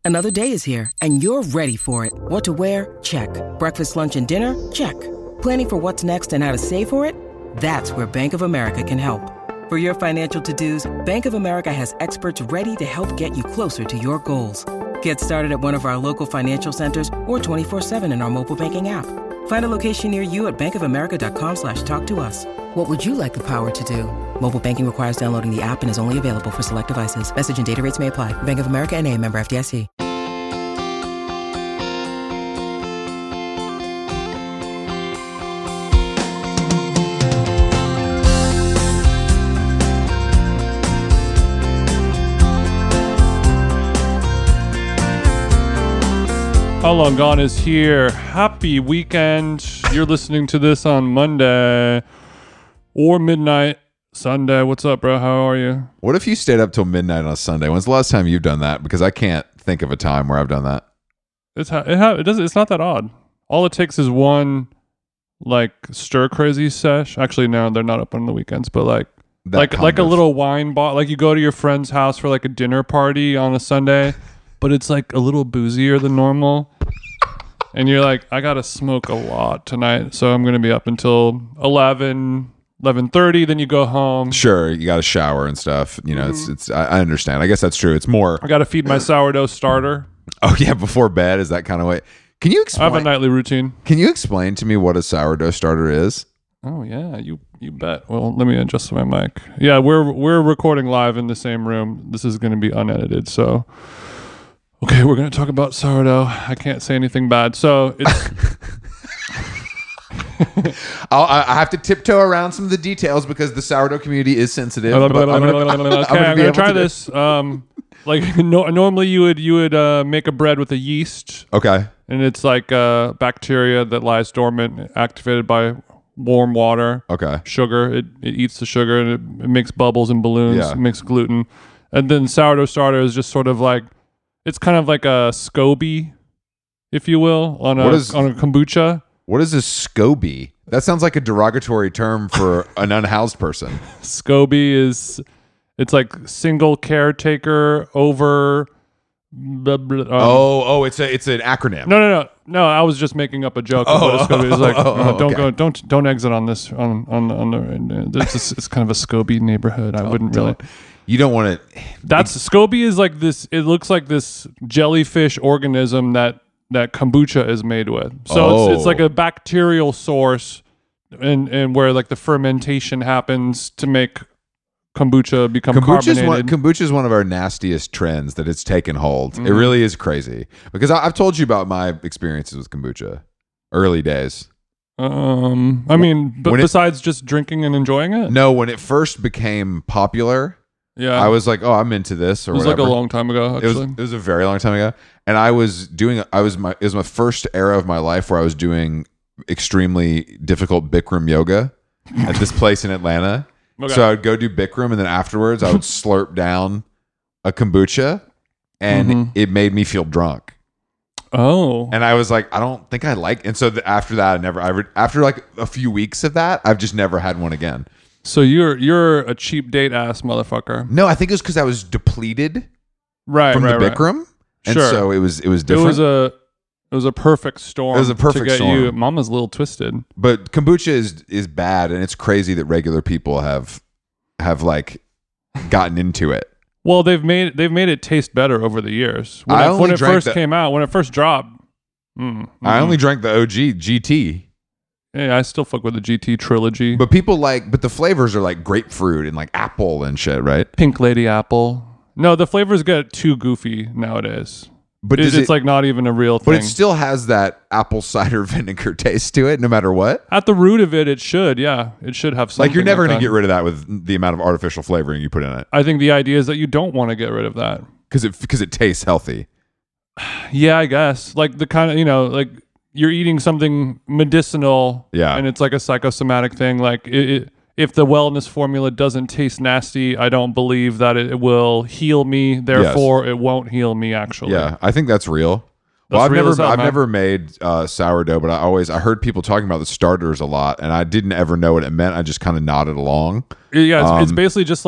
Another day is here, and you're ready for it. What to wear? Check. Breakfast, lunch, and dinner? Check. Planning for what's next and how to save for it? That's where Bank of America can help. For your financial to-dos, Bank of America has experts ready to help get you closer to your goals. Get started at one of our local financial centers or 24/7 in our mobile banking app. Find a location near you at bankofamerica.com/talktous. What would you like the power to do? Mobile banking requires downloading the app and is only available for select devices. Message and data rates may apply. Bank of America N.A., member FDIC. How Long Gone is here. Happy weekend. You're listening to this on Monday or midnight Sunday. What's up, bro? How are you? What if you stayed up till midnight on a Sunday? When's the last time you've done that? Because I can't think of a time where I've done that. It's not that odd. All it takes is one like stir crazy sesh. Actually, no, they're not up on the weekends, but like a little wine bar. Like you go to your friend's house for like a dinner party on a Sunday, but it's like a little boozier than normal. And you're like, I gotta smoke a lot tonight, so I'm gonna be up until 11:30. Then you go home. Sure, you got to shower and stuff. You know, it's. I understand. I guess that's true. It's more. I gotta feed my sourdough starter. Oh yeah, before bed is that kind of way. Can you explain? I have a nightly routine. Can you explain to me what a sourdough starter is? Oh yeah, you bet. Well, let me adjust my mic. Yeah, we're recording live in the same room. This is gonna be unedited, so. Okay, we're going to talk about sourdough. I can't say anything bad. So it's... I have to tiptoe around some of the details because the sourdough community is sensitive. Okay, I'm going to try this. Normally you would make a bread with a yeast. Okay. And it's like bacteria that lies dormant, activated by warm water. Okay. Sugar. It eats the sugar and it makes bubbles and balloons. Yeah. It makes gluten. And then sourdough starter is just sort of like... It's kind of like a SCOBY, if you will, on a kombucha. What is a SCOBY? That sounds like a derogatory term for an unhoused person. SCOBY it's like single caretaker over. It's an acronym. No. I was just making up a joke. Of what a SCOBY is like. Don't exit on this. It's kind of a SCOBY neighborhood. I wouldn't really. You don't want to. That's SCOBY is like this. It looks like this jellyfish organism that kombucha is made with. So it's like a bacterial source, and where like the fermentation happens to make kombucha become carbonated. Kombucha is one of our nastiest trends that it's taken hold. It really is crazy because I've told you about my experiences with kombucha, early days. Besides just drinking and enjoying it. No, when it first became popular. Yeah, I was like, oh, I'm into this, or it was whatever. Like a long time ago. Actually, it was a very long time ago, and it was my first era of my life where I was doing extremely difficult Bikram yoga at this place in Atlanta. Okay. So I would go do Bikram, and then afterwards I would slurp down a kombucha, and it made me feel drunk. Oh, and I was like, I don't think I like. And so after that, after like a few weeks of that, I've just never had one again. So you're a cheap date ass motherfucker. No, I think it was because I was depleted from the Bikram, and sure. so it was different. It was a perfect storm. It was a perfect storm. You. Mama's a little twisted. But kombucha is bad, and it's crazy that regular people have like gotten into it. Well, they've made it taste better over the years. When it first came out, when it first dropped, I only drank the OG GT. Yeah, I still fuck with the GT trilogy. But but the flavors are like grapefruit and like apple and shit, right? Pink Lady Apple. No, the flavors get too goofy nowadays. But it's like not even a real thing. But it still has that apple cider vinegar taste to it, no matter what. At the root of it, it should, yeah. It should have something. Like you're never going to get rid of that with the amount of artificial flavoring you put in it. I think the idea is that you don't want to get rid of that. Because it tastes healthy. Yeah, I guess. Like the kind of, like you're eating something medicinal, and it's like a psychosomatic thing. Like if the wellness formula doesn't taste nasty, I don't believe that it will heal me. Therefore, It won't heal me. Actually, yeah, I think that's real. I've never made sourdough, but I heard people talking about the starters a lot, and I didn't ever know what it meant. I just kind of nodded along. Yeah, it's basically just like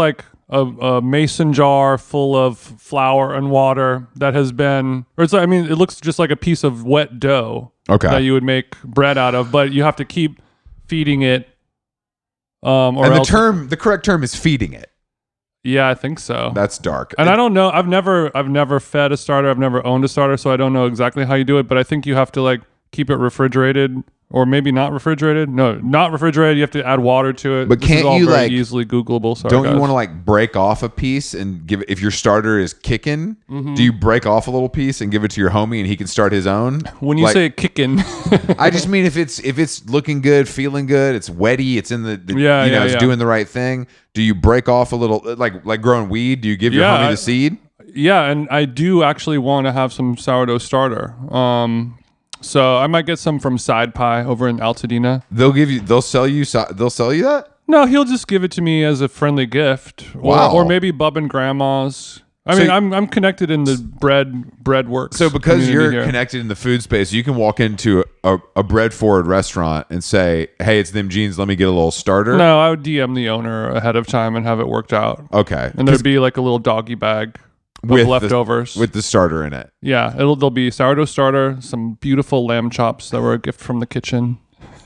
a mason jar full of flour and water that has been, or it's, I mean, it looks just like a piece of wet dough that you would make bread out of, but you have to keep feeding it. And the correct term is feeding it. Yeah, I think so. That's dark. And I don't know. I've never fed a starter. I've never owned a starter, so I don't know exactly how you do it. But I think you have to like keep it refrigerated, or maybe not refrigerated. No, not refrigerated. You have to add water to it. But this can't is all you very like easily Googleable? Sorry, don't guys. you want to like break off a piece and give it, if your starter is kicking? Do you break off a little piece and give it to your homie and he can start his own? When you say kicking, I just mean if it's looking good, feeling good, it's wetty, it's in the it's doing the right thing. Do you break off a little like growing weed? Do you give your homie the seed? Yeah, and I do actually want to have some sourdough starter. So I might get some from Side Pie over in Altadena. They'll sell you that? No, he'll just give it to me as a friendly gift. Or maybe Bub and Grandma's. I mean, I'm connected in the bread works. So because you're connected in the food space, you can walk into a bread forward restaurant and say, "Hey, it's them jeans. Let me get a little starter." No, I would DM the owner ahead of time and have it worked out. Okay, and there'd be like a little doggy bag with leftovers with the starter in it. Yeah, there'll be sourdough starter, some beautiful lamb chops that were a gift from the kitchen.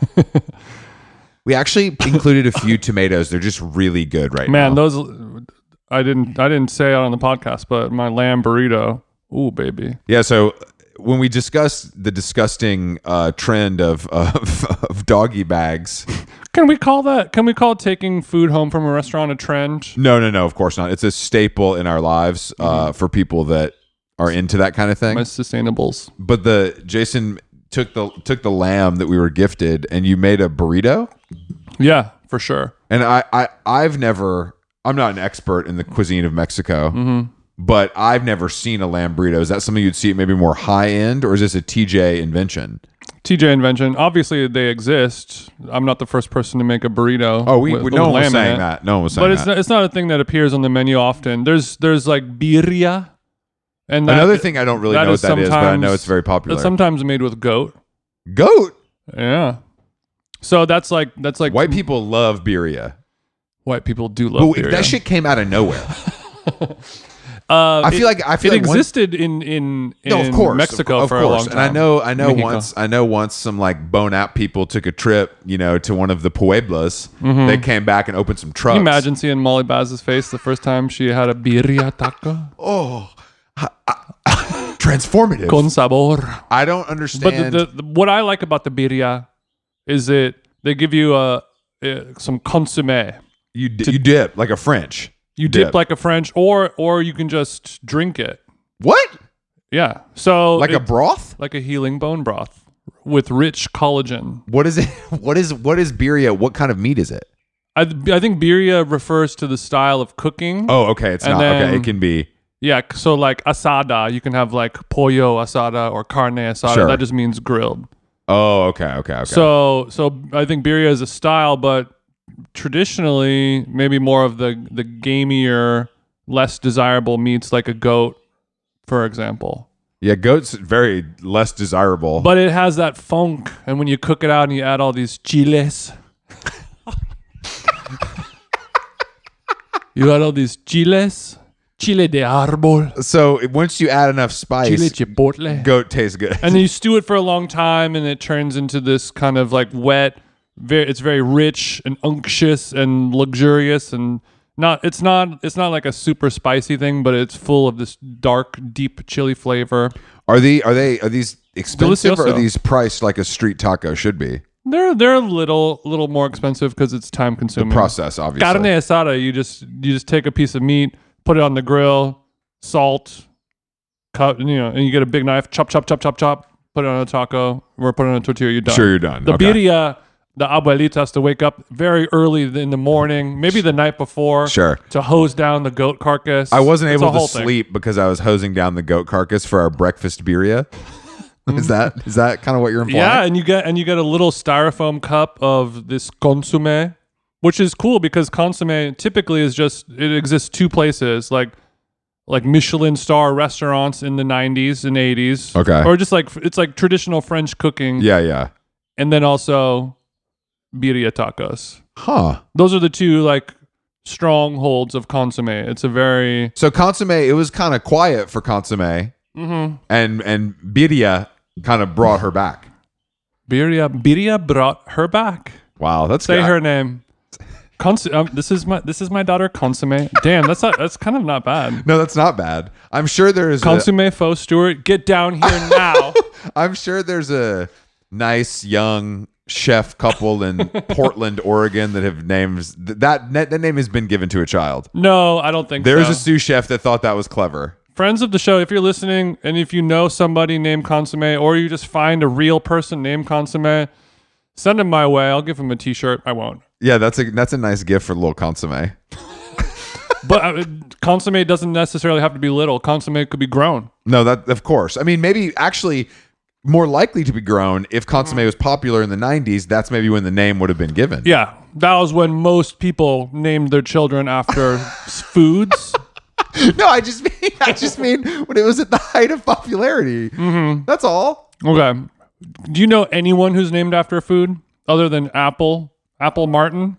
We actually included a few tomatoes. They're just really good now. Man, those I didn't say it on the podcast, but my lamb burrito, ooh baby. Yeah, so when we discussed the disgusting trend of doggy bags, can we call taking food home from a restaurant a trend? No, of course not. It's a staple in our lives for people that are into that kind of thing. My sustainables. But Jason took the lamb that we were gifted and you made a burrito? Yeah, for sure. And I'm not an expert in the cuisine of Mexico, but I've never seen a lamb burrito. Is that something you'd see maybe more high end, or is this a TJ invention? TJ invention. Obviously, they exist. I'm not the first person to make a burrito. Oh, no one was saying that. No one was saying that. But it's not a thing that appears on the menu often. There's like birria. And another thing I don't really know what that is, but I know it's very popular. It's sometimes made with goat. Goat? Yeah. So that's like white people love birria. White people do love birria. That shit came out of nowhere. I feel like it existed in Mexico for a long time. And I know once some like bone out people took a trip, to one of the pueblos. They came back and opened some trucks. Can you imagine seeing Molly Baz's face the first time she had a birria taco? Oh, transformative. Con sabor. I don't understand. But what I like about the birria is they give you some consommé. You dip like a French. You dip like a French, or you can just drink it. What? Yeah. So like a broth? Like a healing bone broth with rich collagen. What is it? What is birria? What kind of meat is it? I think birria refers to the style of cooking. Oh, okay. It's not. Okay, it can be. Yeah. So like asada, you can have like pollo asada or carne asada. Sure. That just means grilled. Oh, okay. So I think birria is a style, but traditionally maybe more of the gamier, less desirable meats like a goat, for example. Yeah, goat's very less desirable. But it has that funk, and when you cook it out and you add all these chiles. You add all these chiles. Chile de árbol. So once you add enough spice, chile chipotle, goat tastes good. And then you stew it for a long time, and it turns into this kind of like wet. It's very rich and unctuous and luxurious, and it's not like a super spicy thing, but it's full of this dark, deep chili flavor. Are these expensive, or are these priced like a street taco should be? They're a little more expensive because it's time consuming. The process, obviously. Carne asada, you just take a piece of meat, put it on the grill, salt, cut, and you get a big knife, chop, put it on a taco, or put it on a tortilla, you're done. Sure, you're done. The birria, the abuelita has to wake up very early in the morning, maybe the night before, to hose down the goat carcass. I wasn't able to sleep because I was hosing down the goat carcass for our breakfast birria. Is that kind of what you're implying? Yeah, and you get a little styrofoam cup of this consommé, which is cool because consommé typically it exists two places, like Michelin star restaurants in the 90s and 80s. Okay. Or just like it's like traditional French cooking. Yeah. And then also birria tacos. Huh. Those are the two like strongholds of consomme. It's a very So consomme, it was kind of quiet for consomme, and birria kind of brought her back. Birria brought her back. Wow, that's Say good. her name. This is my daughter Consomme. Damn, that's kind of not bad. No, that's not bad. I'm sure there is Consomme Faux Stewart, get down here now. I'm sure there's a nice young chef couple in Portland, Oregon that have names that name has been given to a child. No, I don't think There's so. a sous chef that thought that was clever. Friends of the show, if you're listening and if you know somebody named Consomme or you just find a real person named Consomme, send him my way. I'll give him a t-shirt. I won't. Yeah, that's a nice gift for little consomme. But consomme doesn't necessarily have to be little. Consomme could be grown. No, that of course. I mean, maybe actually more likely to be grown if consomme was popular in the 90s. That's maybe when the name would have been given. Yeah, that was when most people named their children after foods. No, I just mean when it was at the height of popularity. That's all. Okay. Do you know anyone who's named after a food other than Apple Martin?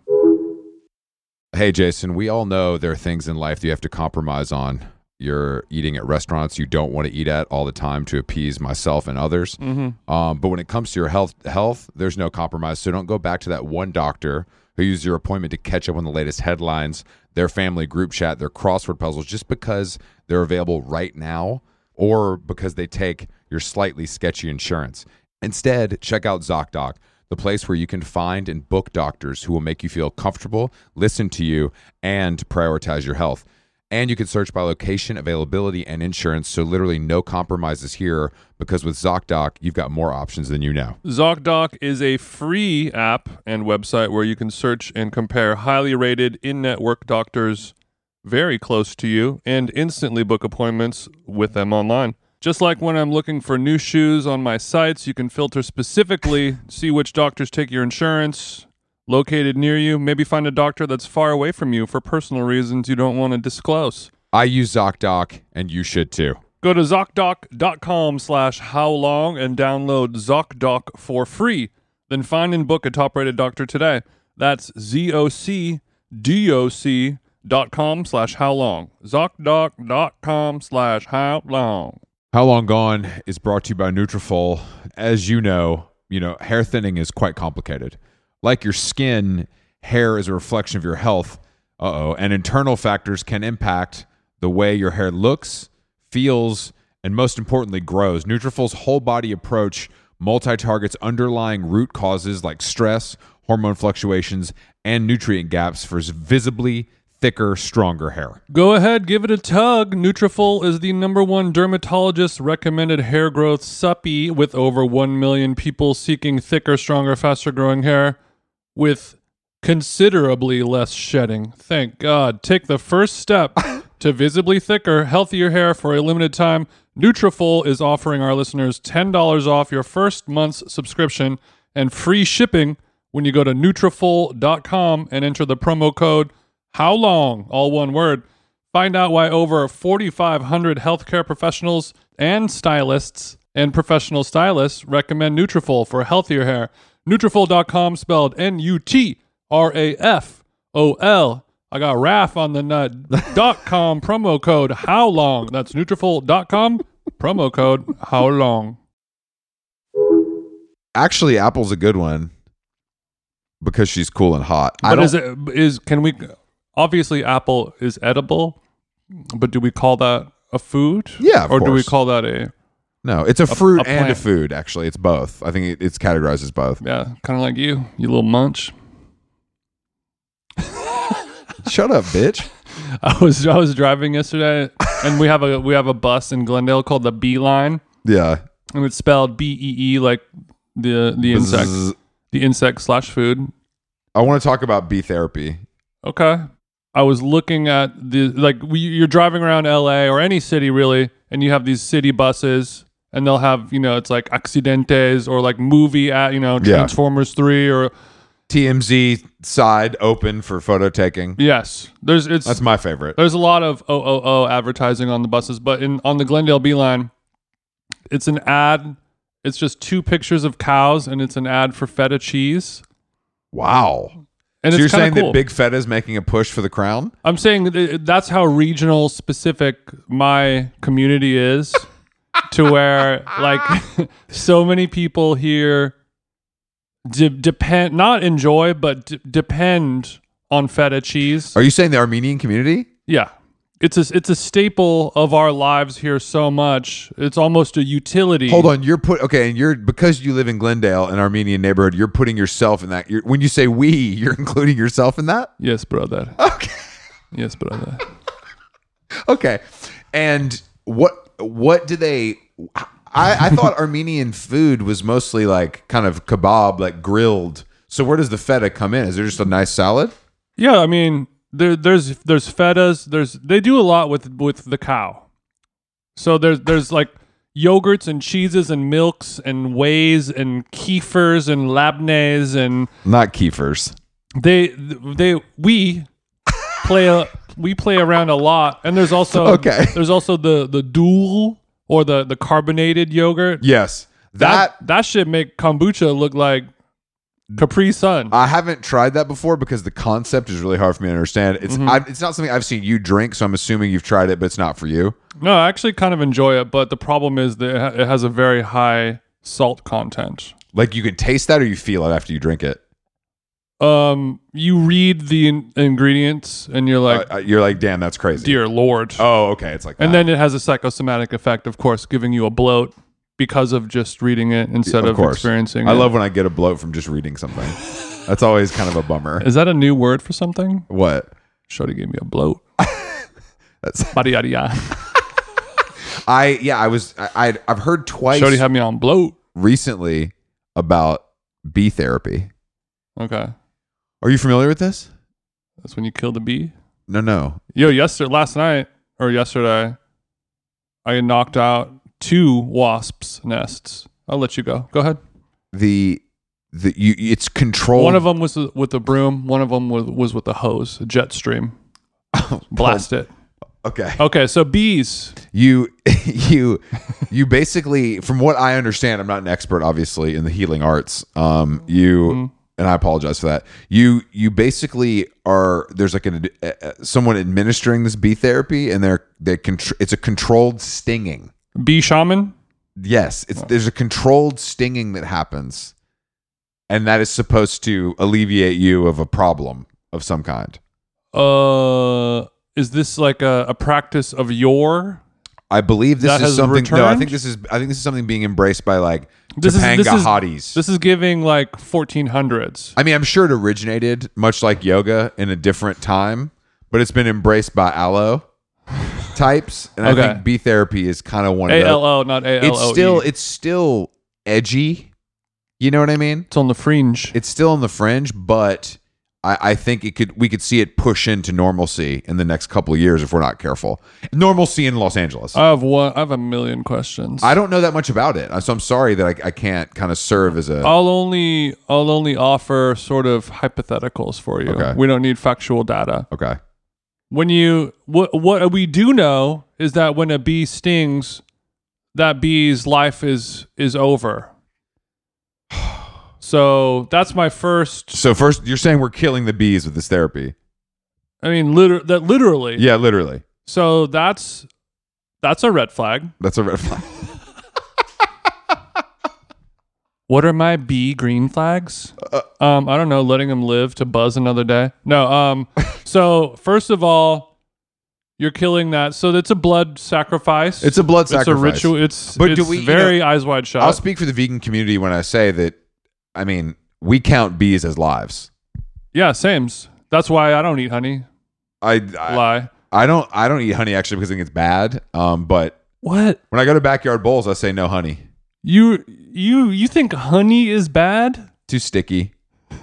Hey, Jason, we all know there are things in life that you have to compromise on. You're eating at restaurants you don't want to eat at all the time to appease myself and others. But when it comes to your health, there's no compromise. So don't go back to that one doctor who used your appointment to catch up on the latest headlines, their family group chat, their crossword puzzles, just because they're available right now or because they take your slightly sketchy insurance. Instead, check out ZocDoc, the place where you can find and book doctors who will make you feel comfortable, listen to you, and prioritize your health. And you can search by location, availability, and insurance, so literally no compromises here, because with ZocDoc, you've got more options than you know. ZocDoc is a free app and website where you can search and compare highly rated in-network doctors very close to you and instantly book appointments with them online. Just like when I'm looking for new shoes on my sites, you can filter specifically, see which doctors take your insurance, located near you, maybe find a doctor that's far away from you for personal reasons you don't want to disclose. I use ZocDoc, and you should too. Go to ZocDoc.com/howlong and download ZocDoc for free. Then find and book a top-rated doctor today. That's ZocDoc.com/howlong. ZocDoc.com/howlong. How Long Gone is brought to you by Nutrafol. As you know, hair thinning is quite complicated. Like your skin, hair is a reflection of your health. And internal factors can impact the way your hair looks, feels, and most importantly, grows. Nutrafol's whole body approach multi-targets underlying root causes like stress, hormone fluctuations, and nutrient gaps for visibly thicker, stronger hair. Go ahead, give it a tug. Nutrafol is the #1 dermatologist recommended hair growth suppy with over 1 million people seeking thicker, stronger, faster growing hair with considerably less shedding. Thank God. Take the first step to visibly thicker, healthier hair for a limited time. Nutrafol is offering our listeners $10 off your first month's subscription and free shipping when you go to Nutrafol.com and enter the promo code HOWLONG, all one word. Find out why over 4,500 healthcare professionals and stylists and professional stylists recommend Nutrafol for healthier hair. Nutrafol.com, spelled Nutrafol. I got RAF on the nut. .com, promo code HOWLONG. That's Nutrafol.com, promo code HOWLONG. Actually, Apple's a good one because she's cool and hot. But obviously Apple is edible, but do we call that a food? Yeah, of Or do we course. call that a... No, it's a fruit and a plant. food, actually. It's both. I think it's categorized as both. Yeah, kind of like you little munch. Shut up, bitch. I was driving yesterday, and we have a bus in Glendale called the Bee Line, Yeah. and it's spelled BEE, like the insect, Bzz. the insect/food. I want to talk about bee therapy. Okay. I was looking at you're driving around LA or any city really, and you have these city buses, and they'll have it's like Accidentes or like movie at Transformers 3 or TMZ side open for photo taking. yes. That's my favorite. There's a lot of advertising on the buses, but on the Glendale Bee Line, it's an ad. It's just 2 pictures of cows, and it's an ad for feta cheese. Wow. And so it's you're saying cool. that Big Feta is making a push for the crown? I'm saying that's how regional specific my community is, to where like so many people here depend, not enjoy, but depend on feta cheese. Are you saying the Armenian community? Yeah. It's a staple of our lives here so much. It's almost a utility. Hold on, and because you live in Glendale, an Armenian neighborhood, you're putting yourself in that. When you say we, you're including yourself in that? Yes, brother. Okay. Yes, brother. Okay. And what do they I thought Armenian food was mostly like kind of kebab, like grilled. So where does the feta come in? Is there just a nice salad? Yeah, I mean, there's fetas. They do a lot with the cow. So there's like yogurts and cheeses and milks and wheys and kefirs and labnehs and not kefirs. We play around a lot, and there's also the dual or the carbonated yogurt. Yes, that shit make kombucha look like Capri Sun. I haven't tried that before because the concept is really hard for me to understand. It's not something I've seen you drink, so I'm assuming you've tried it, but it's not for you. No, I actually kind of enjoy it, but the problem is that it has a very high salt content. Like you can taste that, or you feel it after you drink it. You read the ingredients, and you're like, damn, that's crazy. Dear Lord. Oh, okay, it's like that. And then it has a psychosomatic effect, of course, giving you a bloat because of just reading it instead of experiencing it. I love when I get a bloat from just reading something. That's always kind of a bummer. Is that a new word for something? What? Shorty gave me a bloat. That's Badiadia. I've heard twice. Shorty had me on bloat recently about bee therapy. Okay. Are you familiar with this? That's when you kill the bee? No. Yo, yesterday, I knocked out 2 wasps' nests. I'll let you go. Go ahead. It's controlled. One of them was with a broom. One of them was with a hose, a jet stream. Blast it. Okay. So bees. You basically, from what I understand, I'm not an expert, obviously, in the healing arts. And I apologize for that. You basically are. There's like someone administering this bee therapy, and it's a controlled stinging. Bee shaman. Yes, there's a controlled stinging that happens, and that is supposed to alleviate you of a problem of some kind. Is this like a practice of yore? I believe this is something. Returned? No, I think this is something being embraced by like Topanga hotties. This is giving like 1400s. I mean, I'm sure it originated much like yoga in a different time, but it's been embraced by aloe types, and I think bee therapy is kind of one of those. ALO, not ALOE. It's still edgy. You know what I mean? It's on the fringe. It's still on the fringe, but I think we could see it push into normalcy in the next couple of years if we're not careful. Normalcy in Los Angeles. I have a million questions. I don't know that much about it, so I'm sorry that I can't kind of serve as a. I'll only offer sort of hypotheticals for you. Okay. We don't need factual data. Okay. What we do know is that when a bee stings, that bee's life is over. So that's my first. So first, you're saying we're killing the bees with this therapy? I mean, literally. Yeah, literally. So that's a red flag. That's a red flag. What are my bee green flags? I don't know. Letting them live to buzz another day. No. So first of all, you're killing that. So it's a blood sacrifice. It's a blood sacrifice. It's a ritual. It's very eyes wide shut. I'll speak for the vegan community when I say that. I mean, we count bees as lives. Yeah, sames. That's why I don't eat honey. I lie. I don't eat honey actually because I think it's bad. But what? When I go to Backyard Bowls, I say no honey. You think honey is bad? Too sticky.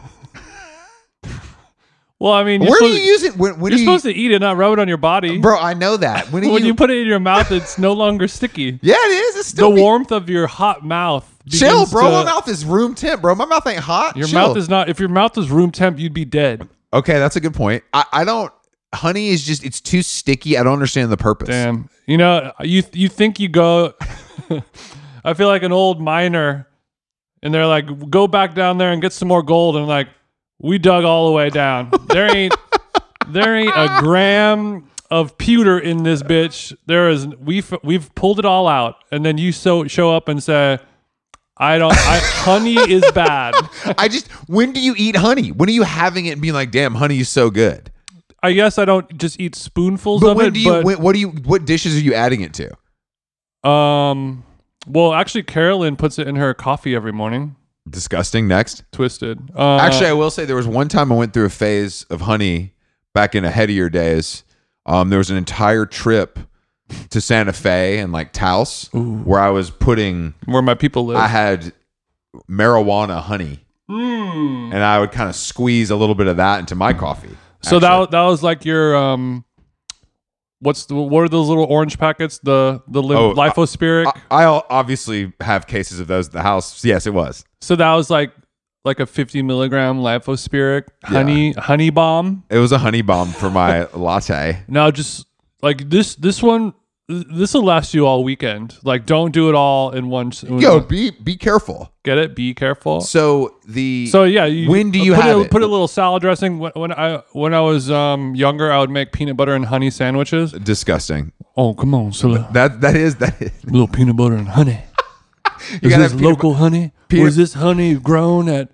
Well, I mean, where do you use it? When you're supposed to eat it, not rub it on your body, bro. I know that. When you put it in your mouth, it's no longer sticky. Yeah, it is. It's still the warmth of your hot mouth. Chill, bro. My mouth is room temp, bro. My mouth ain't hot. Your mouth is not. If your mouth was room temp, you'd be dead. Okay, that's a good point. I don't. Honey is just. It's too sticky. I don't understand the purpose. Damn. You know, you think you go. I feel like an old miner, and they're like, go back down there and get some more gold, and like, We dug all the way down. There ain't a gram of pewter in this bitch. We've pulled it all out, and then you show up and say, honey is bad. When do you eat honey? When are you having it and being like, damn, honey is so good? I guess I don't just eat spoonfuls of it. What dishes are you adding it to? Well, actually, Carolyn puts it in her coffee every morning. Disgusting. Next. Twisted. Actually, I will say there was one time I went through a phase of honey back in headier days. There was an entire trip to Santa Fe and like Taos where I was putting where my people live. I had marijuana honey, and I would kind of squeeze a little bit of that into my coffee. So that was like your what are those little orange packets? The Lifospiric. I obviously have cases of those at the house. Yes, it was. So that was like a 50 milligram Lifospiric honey bomb. It was a honey bomb for my latte. Now, just like this will last you all weekend. Like, don't do it all in one. Be careful. Get it? Be careful. So yeah. When do you have it? Put a little salad dressing. When I was younger, I would make peanut butter and honey sandwiches. Disgusting. Oh, come on, Scylla. That is a little peanut butter and honey. Is this local honey? Or is this honey grown at?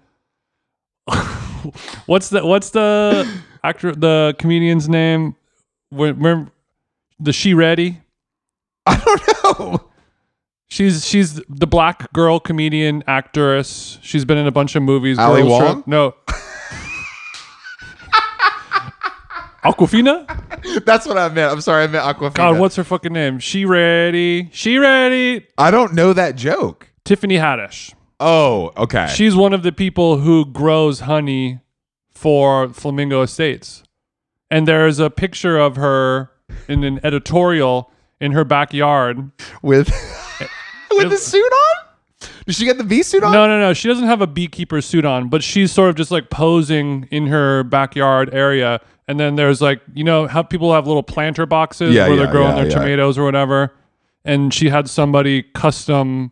What's the actor, the comedian's name? Remember the She Ready? I don't know. She's the black girl comedian actress. She's been in a bunch of movies. Ali Wong? No. Aquafina? That's what I meant. I'm sorry, I meant Aquafina. God, what's her fucking name? She Ready. I don't know that joke. Tiffany Haddish. Oh, okay. She's one of the people who grows honey for Flamingo Estates. And there's a picture of her in an editorial in her backyard. With the suit on? Does she get the bee suit on? No. She doesn't have a beekeeper suit on, but she's sort of just like posing in her backyard area. And then there's like, how people have little planter boxes where they're growing their tomatoes or whatever. And she had somebody custom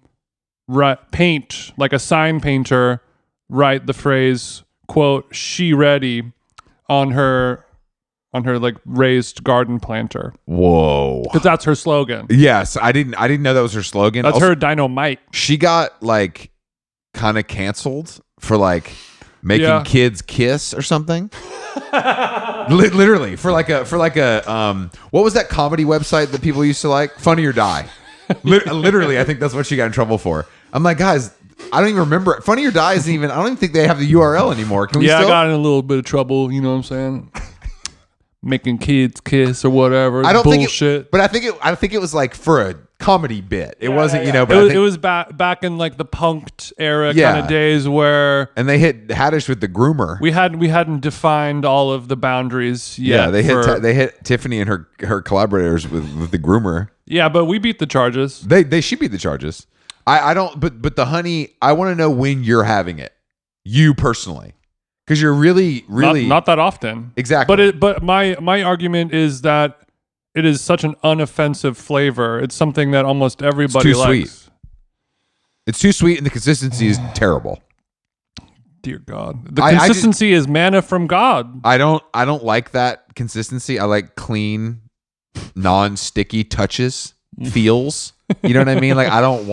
paint, like a sign painter, write the phrase, quote, "She Ready" on her like raised garden planter. Whoa. Because that's her slogan. Yes, I didn't know that was her slogan. That's her dynamite. She got like kind of canceled for like making kids kiss or something. Literally for like a what was that comedy website that people used to like? Funny or Die. Literally, I think that's what she got in trouble for. I'm like, guys, I don't even remember. Funny or Die isn't even. I don't even think they have the URL anymore. Can we? I got in a little bit of trouble. You know what I'm saying? Making kids kiss or whatever. I don't bullshit. But I think it was like for a comedy bit. It wasn't, But it was back in like the punked era kind of days where. And they hit Haddish with the groomer. We hadn't defined all of the boundaries yet. Yeah, they hit Tiffany and her collaborators with the groomer. Yeah, but we beat the charges. They should beat the charges. I don't. But the honey. I want to know when you're having it. You personally. Because you're really not that often. Exactly. But my argument is that it is such an unoffensive flavor. It's something that almost everybody likes. Sweet. It's too sweet, and the consistency is terrible. Dear God, the consistency is manna from God. I don't like that consistency. I like clean, non-sticky touches, feels. You know what I mean? Like I don't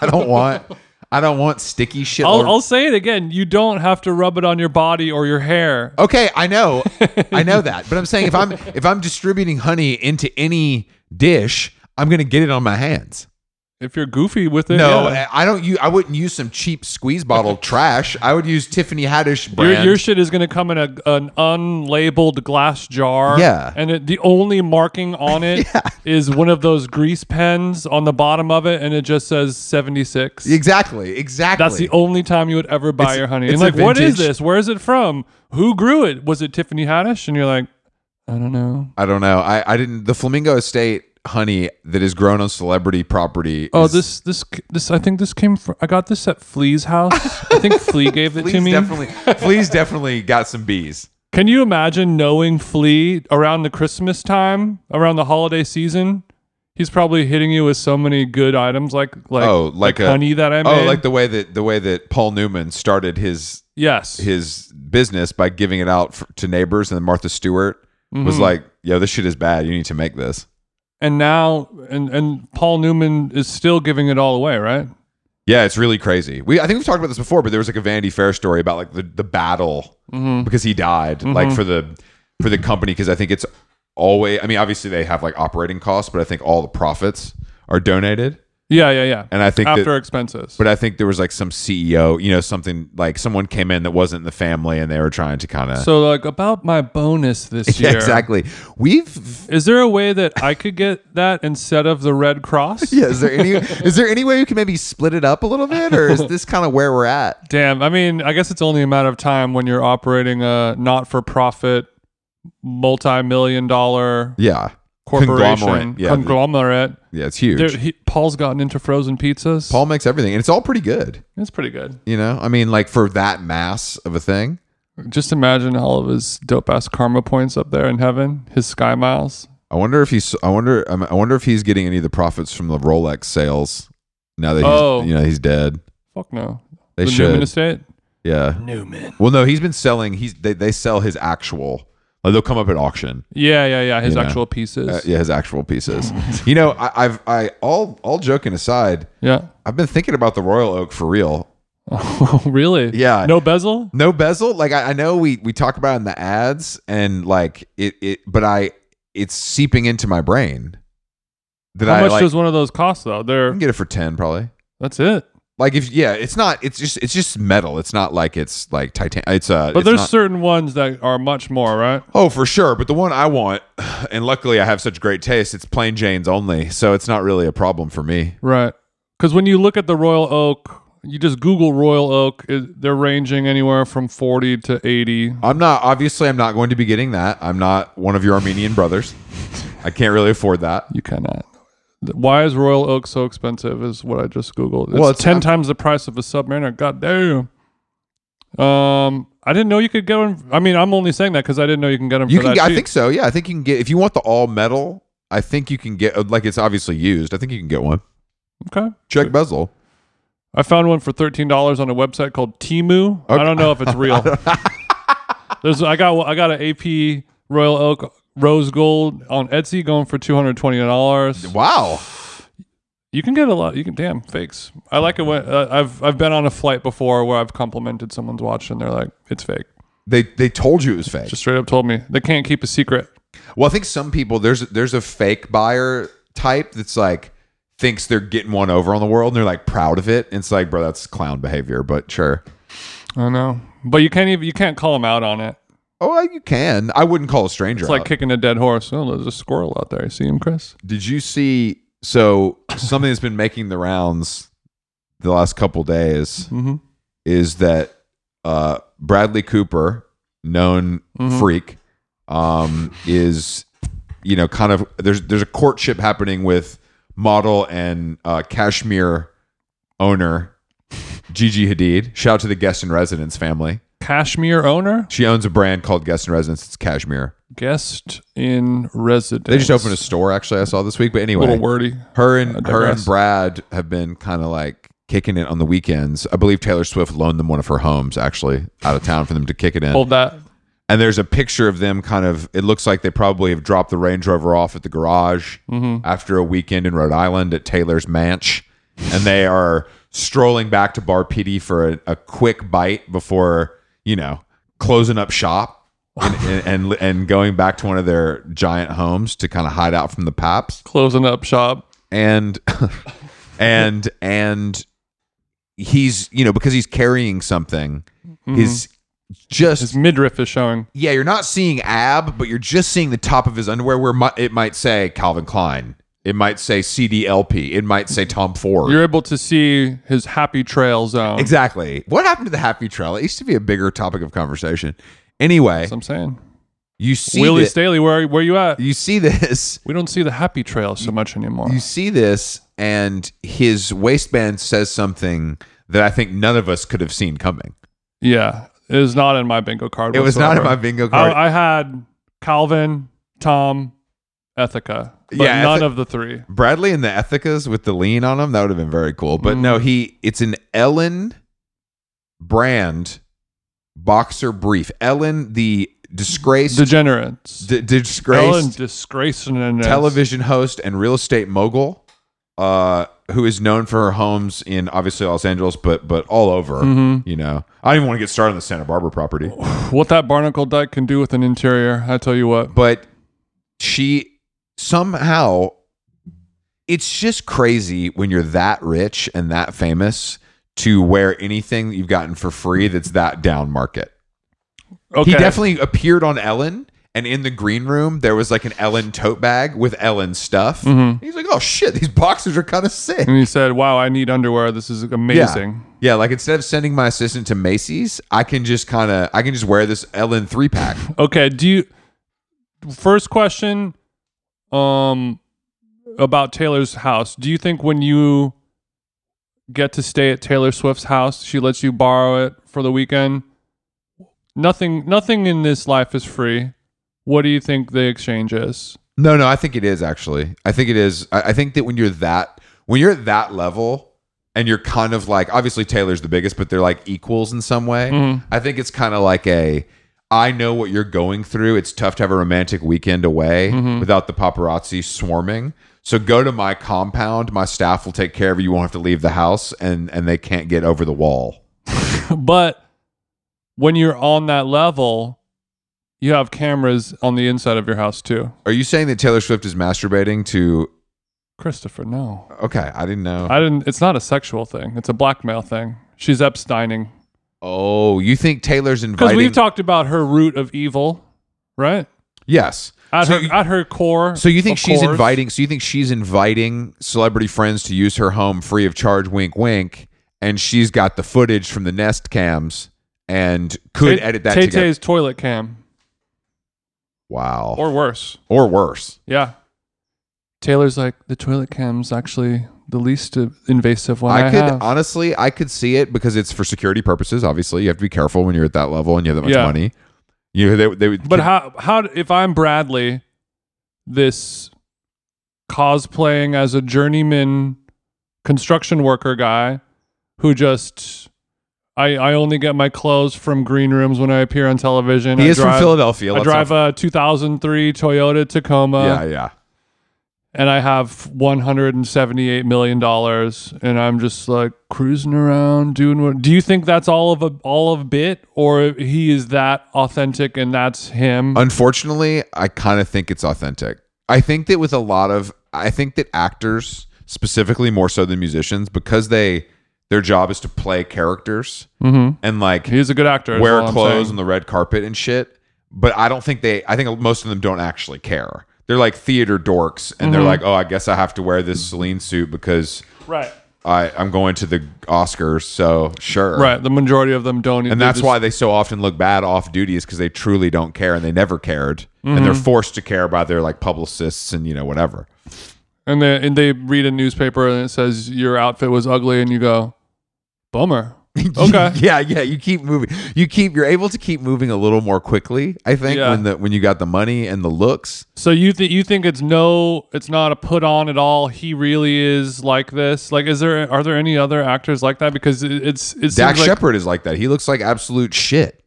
want sticky shit. I'll say it again. You don't have to rub it on your body or your hair. Okay, I know that. But I'm saying if I'm distributing honey into any dish, I'm gonna get it on my hands. If you're goofy with it, no, I wouldn't use some cheap squeeze bottle trash. I would use Tiffany Haddish brand. Your shit is going to come in an unlabeled glass jar. Yeah, and the only marking on it is one of those grease pens on the bottom of it, and it just says 76. Exactly. That's the only time you would ever buy your honey. And like, what is this? Where is it from? Who grew it? Was it Tiffany Haddish? And you're like, I don't know. I didn't. The Flamingo Estate honey that is grown on celebrity property. This I think this came from. I got this at Flea's house. I think Flea gave it to me. Flea's definitely got some bees. Can you imagine knowing Flea around the Christmas time, around the holiday season? He's probably hitting you with so many good items, like honey that I made. Oh, like the way that Paul Newman started his business by giving it out to neighbors, and then Martha Stewart was like, "Yo, this shit is bad. You need to make this." And now, and Paul Newman is still giving it all away, right? Yeah, it's really crazy. I think we've talked about this before, but there was like a Vanity Fair story about like the battle because he died, like for the company, because I think it's always. I mean, obviously they have like operating costs, but I think all the profits are donated. Yeah. And I think after expenses. But I think there was like some CEO, something like someone came in that wasn't in the family, and they were trying to kind of. So like about my bonus this year. Exactly. Is there a way that I could get that instead of the Red Cross? Yeah. Is there any way you can maybe split it up a little bit, or is this kind of where we're at? Damn. I mean, I guess it's only a matter of time when you're operating a not-for-profit, multi-million-dollar corporation, conglomerate. Yeah, it's huge. Paul's gotten into frozen pizzas. Paul makes everything, and it's all pretty good. It's pretty good. I mean, like for that mass of a thing. Just imagine all of his dope ass karma points up there in heaven. His sky miles. I wonder if he's getting any of the profits from the Rolex sales now that he's dead. Fuck no. They the should. Newman estate. Yeah. Newman. Well, no, he's been selling. They sell his actual. Like they'll come up at auction. Yeah. His actual pieces. His actual pieces. I all joking aside. Yeah. I've been thinking about the Royal Oak for real. Oh, really? Yeah. No bezel? No bezel. Like I know we talk about it in the ads, and like it's seeping into my brain. How much does one of those cost though? You can get it for 10 probably. That's it. Like it's just metal. It's not like it's like titanium. But there's certain ones that are much more, right? Oh, for sure. But the one I want, and luckily I have such great taste, it's plain Jane's only, so it's not really a problem for me. Right. Because when you look at the Royal Oak, you just Google Royal Oak. They're ranging anywhere from 40 to 80. I'm not going to be getting that. I'm not one of your Armenian brothers. I can't really afford that. You cannot. Why is Royal Oak so expensive is what I just Googled. It's 10 times the price of a Submariner. God damn. I didn't know you could get them. I mean, I'm only saying that because I didn't know you can get them for that cheap. I think so. Yeah, I think you can get, if you want the all metal, I think you can get, like it's obviously used. I think you can get one. Okay. Check bezel. I found one for $13 on a website called Temu. Okay. I don't know if it's real. I got an AP Royal Oak rose gold on Etsy going for $220. Wow. You can get a lot. Damn fakes. I like it when I've been on a flight before where I've complimented someone's watch and they're like, it's fake. They told you it was fake. Just straight up told me. They can't keep a secret. Well, I think some people, there's a fake buyer type that's like thinks they're getting one over on the world and they're like proud of it. And it's like, bro, that's clown behavior, but sure. I know. But you can't call them out on it. Oh, you can. I wouldn't call a stranger. It's like kicking a dead horse. Oh, there's a squirrel out there. You see him, Chris? Did you see? So something that's been making the rounds the last couple days is that Bradley Cooper, known freak, is kind of there's a courtship happening with model and Kashmir owner Gigi Hadid. Shout out to the Guest in Residence family. Kashmir owner? She owns a brand called Guest in Residence. It's Kashmir. Guest in Residence. They just opened a store, actually, I saw this week. But anyway, a little wordy. Her and Brad have been kind of like kicking it on the weekends. I believe Taylor Swift loaned them one of her homes, actually, out of town for them to kick it in. Hold that. And there's a picture of them kind of, it looks like they probably have dropped the Range Rover off at the garage after a weekend in Rhode Island at Taylor's Manch. And they are strolling back to Bar Pitti for a quick bite before, closing up shop and going back to one of their giant homes to kind of hide out from the paps. Closing up shop. And he's, because he's carrying something, his midriff is showing. Yeah, you're not seeing ab, but you're just seeing the top of his underwear where it might say Calvin Klein. It might say CDLP. It might say Tom Ford. You're able to see his happy trail zone. Exactly. What happened to the happy trail? It used to be a bigger topic of conversation. Anyway. That's what I'm saying. You see Willie Staley, where you at? You see this. We don't see the happy trail so much anymore. You see this, and his waistband says something that I think none of us could have seen coming. Yeah. It was not in my bingo card. It was not in my bingo card. I had Calvin, Tom, Ethica. but none of the three. Bradley and the Ethicas with the lean on them, that would have been very cool. But no, it's an Ellen brand boxer brief. Ellen, the disgraced degenerates, disgraced disgraced television host and real estate mogul, who is known for her homes in obviously Los Angeles, but all over. You know, I don't even want to get started on the Santa Barbara property. What that barnacle dyke can do with an interior, I tell you what. But she somehow, it's just crazy when you're that rich and that famous to wear anything that you've gotten for free that's that down market. Okay. He definitely appeared on Ellen, and in the green room, there was like an Ellen tote bag with Ellen stuff. He's like, oh shit, these boxers are kind of sick. And he said, wow, I need underwear. This is amazing. Yeah, like instead of sending my assistant to Macy's, I can just wear this Ellen 3-pack. Okay, first question about Taylor's house. Do you think when you get to stay at Taylor Swift's house, she lets you borrow it for the weekend? Nothing in this life is free. What do you think the exchange is? No, I think it is actually. I think it is. I think that when you're at that level and you're kind of like, obviously Taylor's the biggest, but they're like equals in some way. I think it's kind of like I know what you're going through. It's tough to have a romantic weekend away without the paparazzi swarming. So go to my compound. My staff will take care of you. You won't have to leave the house, and they can't get over the wall. But when you're on that level, you have cameras on the inside of your house too. Are you saying that Taylor Swift is masturbating to Christopher? No. Okay, I didn't know. It's not a sexual thing. It's a blackmail thing. She's Epsteining. Oh, you think Taylor's inviting? Because we've talked about her root of evil, right? Yes. At her core. So you think she's inviting? So you think she's inviting celebrity friends to use her home free of charge? Wink, wink. And she's got the footage from the Nest cams and could edit that together. Tay-Tay's toilet cam. Wow. Or worse. Yeah. Taylor's like, the toilet cam's actually the least invasive one I have. Honestly, I could see it because it's for security purposes. Obviously, you have to be careful when you're at that level and you have that much money. But how if I'm Bradley, this cosplaying as a journeyman construction worker guy who just I only get my clothes from green rooms when I appear on television. He is from Philadelphia. I drive a 2003 Toyota Tacoma. Yeah. And I have $178 million, and I'm just like cruising around doing what? Do you think that's all of bit, or he is that authentic and that's him? Unfortunately, I kind of think it's authentic. I think that actors, specifically more so than musicians, because their job is to play characters and like he's a good actor, wear clothes on the red carpet and shit. But I think most of them don't actually care. They're like theater dorks, and they're like, oh, I guess I have to wear this Celine suit because I'm going to the Oscars, so sure. Right, the majority of them don't. And that's why they so often look bad off duty, is because they truly don't care, and they never cared. And they're forced to care by their like publicists and whatever. And they read a newspaper and it says your outfit was ugly, and you go, bummer. Okay. Yeah. You keep moving. You're able to keep moving a little more quickly, I think, when you got the money and the looks. So you think it's not a put on at all. He really is like this. Like, are there any other actors like that? Because it's Dax Shepard is like that. He looks like absolute shit.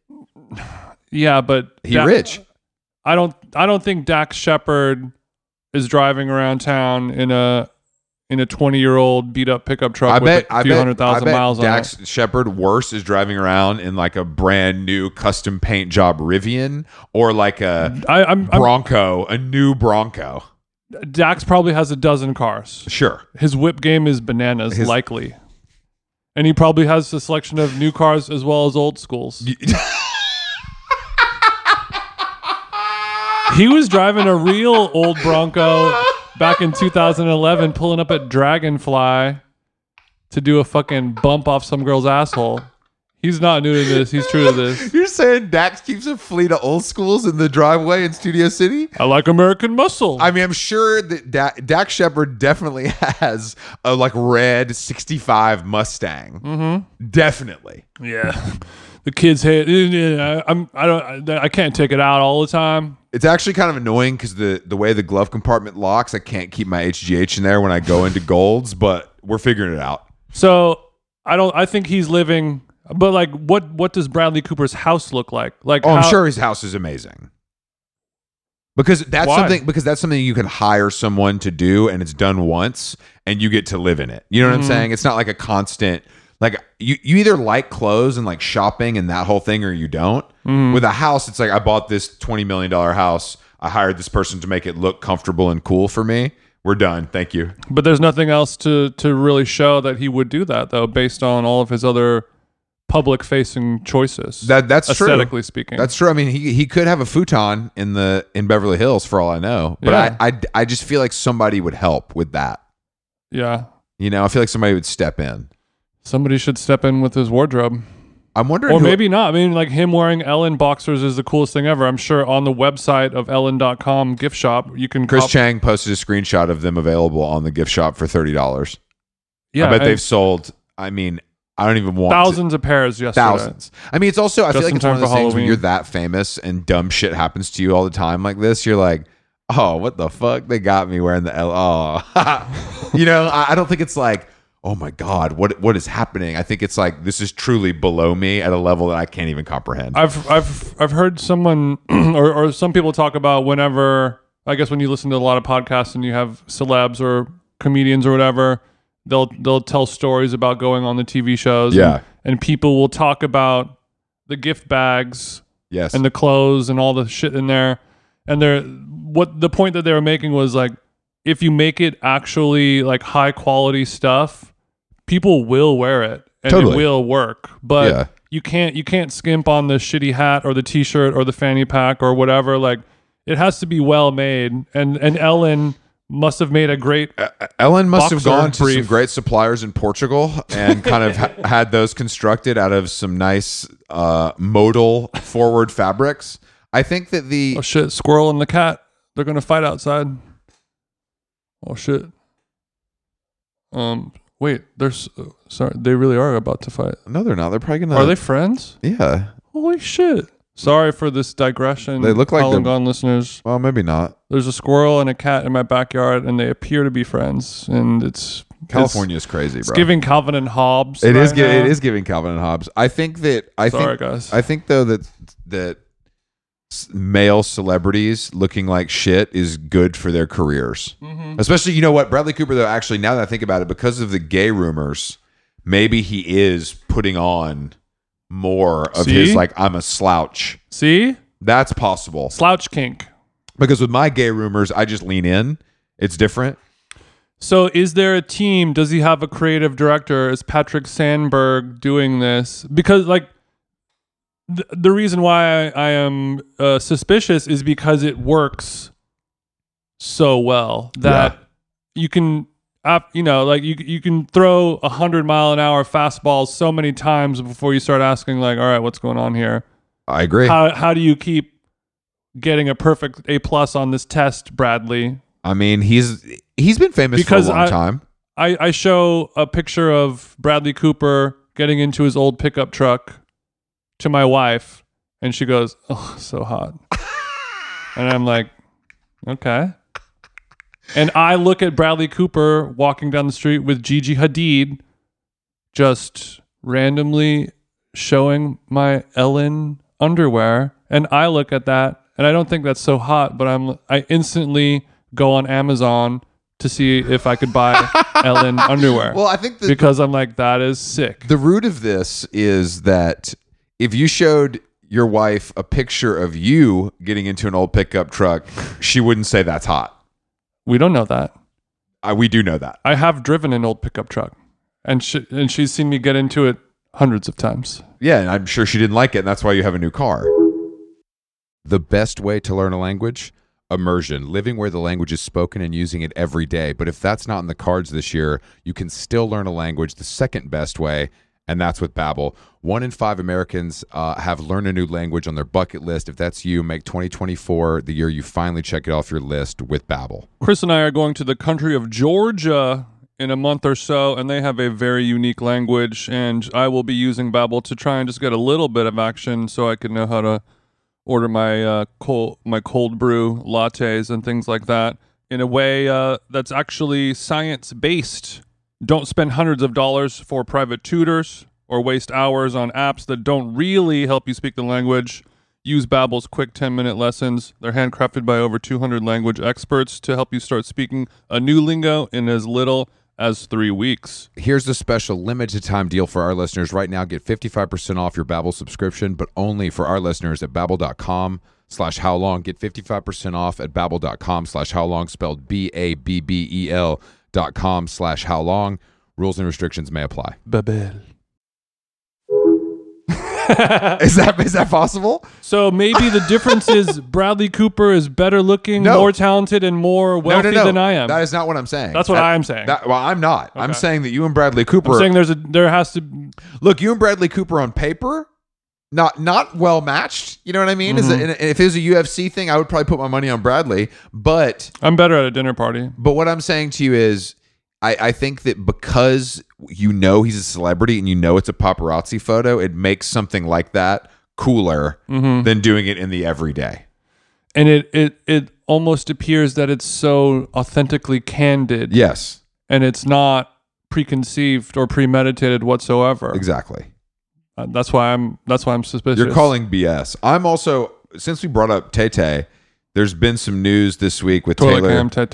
Yeah, but he's rich. I don't think Dax Shepard is driving around town in a 20-year-old beat up pickup truck with a few 100,000 miles on it. Dax Shepard worse is driving around in like a brand new custom paint job Rivian or like a new Bronco. Dax probably has a dozen cars. Sure. His whip game is bananas, likely. And he probably has a selection of new cars as well as old schools. He was driving a real old Bronco back in 2011, pulling up at Dragonfly to do a fucking bump off some girl's asshole. He's not new to this. He's true to this. You're saying Dax keeps a fleet of old schools in the driveway in Studio City? I like American muscle. I mean, I'm sure that Dax Shepard definitely has a like red 65 Mustang. Definitely. Yeah. the kids hate. I can't take it out all the time. It's actually kind of annoying because the way the glove compartment locks, I can't keep my HGH in there when I go into Golds, but we're figuring it out. So I think he's living, but like, what does Bradley Cooper's house look like? Like, I'm sure his house is amazing. Because that's Why? something you can hire someone to do, and it's done once, and you get to live in it. You know what I'm saying? It's not like a constant. Like you either like clothes and like shopping and that whole thing, or you don't. With a house, it's like I bought this $20 million house. I hired this person to make it look comfortable and cool for me. We're done. Thank you. But there's nothing else to really show that he would do that, though, based on all of his other public-facing choices. That's true. Aesthetically speaking, that's true. I mean, he could have a futon in Beverly Hills for all I know. But Yeah. I just feel like somebody would help with that. Yeah. You know, I feel like somebody would step in. Somebody should step in with his wardrobe. I'm wondering, Or maybe not. I mean, like him wearing Ellen boxers is the coolest thing ever. I'm sure on the website of Ellen.com gift shop, you can. Chris Chang posted a screenshot of them available on the gift shop for $30. Yeah, I bet they've sold. I mean, I don't even want thousands of pairs yesterday. thousands. I mean, it's also, I feel Just like in it's one time of those for things when Halloween. you're that famous and dumb shit happens to you all the time like this. You're like, oh, what the fuck? They got me wearing the L. Oh, you know, I don't think it's like, oh my God, what is happening? I think it's like, this is truly below me at a level that I can't even comprehend. I've heard someone or some people talk about whenever, I guess when you listen to a lot of podcasts and you have celebs or comedians or whatever, they'll tell stories about going on the TV shows. Yeah. And people will talk about the gift bags Yes. and the clothes and all the shit in there. And what the point that they were making was like, if you make it actually like high quality stuff, people will wear it and Totally. it will work. But Yeah. you can't skimp on the shitty hat or the t-shirt or the fanny pack or whatever. Like it has to be well made. And Ellen must have made a great Ellen must have boxer gone to some brief. great suppliers in Portugal and kind of had those constructed out of some nice modal forward fabrics. I think that Oh shit, squirrel and the cat, they're gonna fight outside. Oh shit. Wait, sorry, they really are about to fight. no, they're not. They're probably gonna. Are they friends? Yeah. Holy shit. Sorry for this digression. They look like Fallen they're- Gone listeners. Well, maybe not. There's a squirrel and a cat in my backyard, and they appear to be friends. And California is crazy, it's bro. giving Calvin and Hobbes. It is. right now. It is giving Calvin and Hobbes. I think that. Sorry, guys. I think though that male celebrities looking like shit is good for their careers. Mm-hmm. Especially, you know what, Bradley Cooper though. Actually, now that I think about it, because of the gay rumors, maybe he is putting on more of See? his like I'm a slouch. See? That's possible. Slouch kink. Because with my gay rumors, I just lean in. It's different. So is there a team? Does he have a creative director? Is Patrick Sandberg doing this? Because like the reason why I am suspicious is because it works so well that you can, like you can throw 100-mile-an-hour fastballs so many times before you start asking like, all right, what's going on here? I agree. How do you keep getting a perfect A+ on this test, Bradley? I mean, he's been famous Because for a long time. I show a picture of Bradley Cooper getting into his old pickup truck to my wife, and she goes, "Oh, so hot." And I'm like, okay. And I look at Bradley Cooper walking down the street with Gigi Hadid, just randomly showing my Ellen underwear, and I look at that, and I don't think that's so hot, but I instantly go on Amazon to see if I could buy Ellen underwear. Well, I think because I'm like, that is sick. the root of this is that if you showed your wife a picture of you getting into an old pickup truck, she wouldn't say that's hot. We don't know that. We do know that. I have driven an old pickup truck, and she's seen me get into it hundreds of times. Yeah, and I'm sure she didn't like it, and that's why you have a new car. The best way to learn a language? Immersion, living where the language is spoken and using it every day. But if that's not in the cards this year, you can still learn a language the second best way, and that's with Babbel. 1 in 5 Americans have learned a new language on their bucket list. If that's you, make 2024 the year you finally check it off your list with Babbel. Chris and I are going to the country of Georgia in a month or so, and they have a very unique language, and I will be using Babbel to try and just get a little bit of action so I can know how to order my cold brew lattes and things like that in a way that's actually science-based. Don't spend hundreds of dollars for private tutors or waste hours on apps that don't really help you speak the language. Use Babbel's quick 10-minute lessons. They're handcrafted by over 200 language experts to help you start speaking a new lingo in as little as 3 weeks. Here's the special limited time deal for our listeners. Right now, get 55% off your Babbel subscription, but only for our listeners at babbel.com/howlong. Get 55% off at babbel.com/howlong, spelled BABBEL.com/howlong. Rules and restrictions may apply. Babbel. Is that possible? So maybe the difference is Bradley Cooper is better looking, more talented, and more wealthy than I am. That is not what I'm saying. That's what I am saying. Well, I'm not. Okay. I'm saying that you and Bradley Cooper. I'm saying there has to look. You and Bradley Cooper on paper, not well matched. You know what I mean? Mm-hmm. If it was a UFC thing, I would probably put my money on Bradley. But I'm better at a dinner party. But what I'm saying to you is, I think that because you know he's a celebrity and you know it's a paparazzi photo, it makes something like that cooler than doing it in the everyday. And it almost appears that it's so authentically candid. Yes. And it's not preconceived or premeditated whatsoever. Exactly. That's why I'm suspicious. You're calling BS. I'm also, since we brought up Tay-Tay, there's been some news this week with Taylor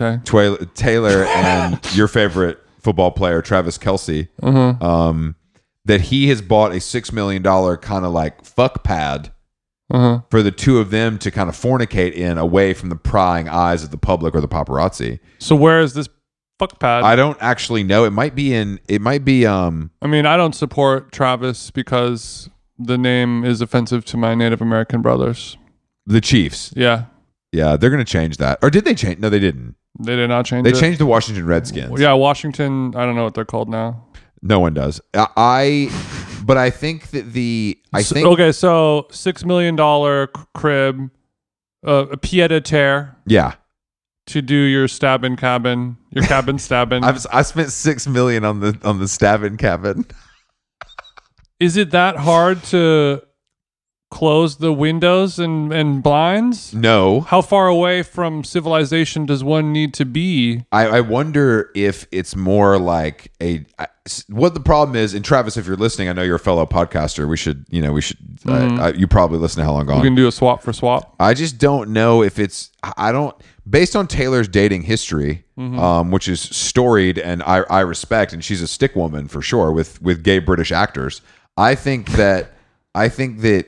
and your favorite football player, Travis Kelce, that he has bought a $6 million kind of like fuck pad for the two of them to kind of fornicate in away from the prying eyes of the public or the paparazzi. So where is this fuck pad? I don't actually know. It might be I mean, I don't support Travis because the name is offensive to my Native American brothers. The Chiefs. Yeah. Yeah, they're going to change that. Or did they change? No, they didn't. They did not change it. They changed the Washington Redskins. Yeah, Washington, I don't know what they're called now. No one does. But I think that okay, so $6 million crib, a pied-à-terre. Yeah. To do your cabin stabbing. I spent $6 million on the stabbing cabin. Is it that hard to close the windows and blinds? No. How far away from civilization does one need to be? I wonder if it's more like what the problem is. And Travis, if you're listening, I know you're a fellow podcaster. We should you probably listen to How Long Gone. We can do a swap for swap. I just don't know if it's, based on Taylor's dating history, which is storied and I respect, and she's a stick woman for sure with gay British actors. I think that the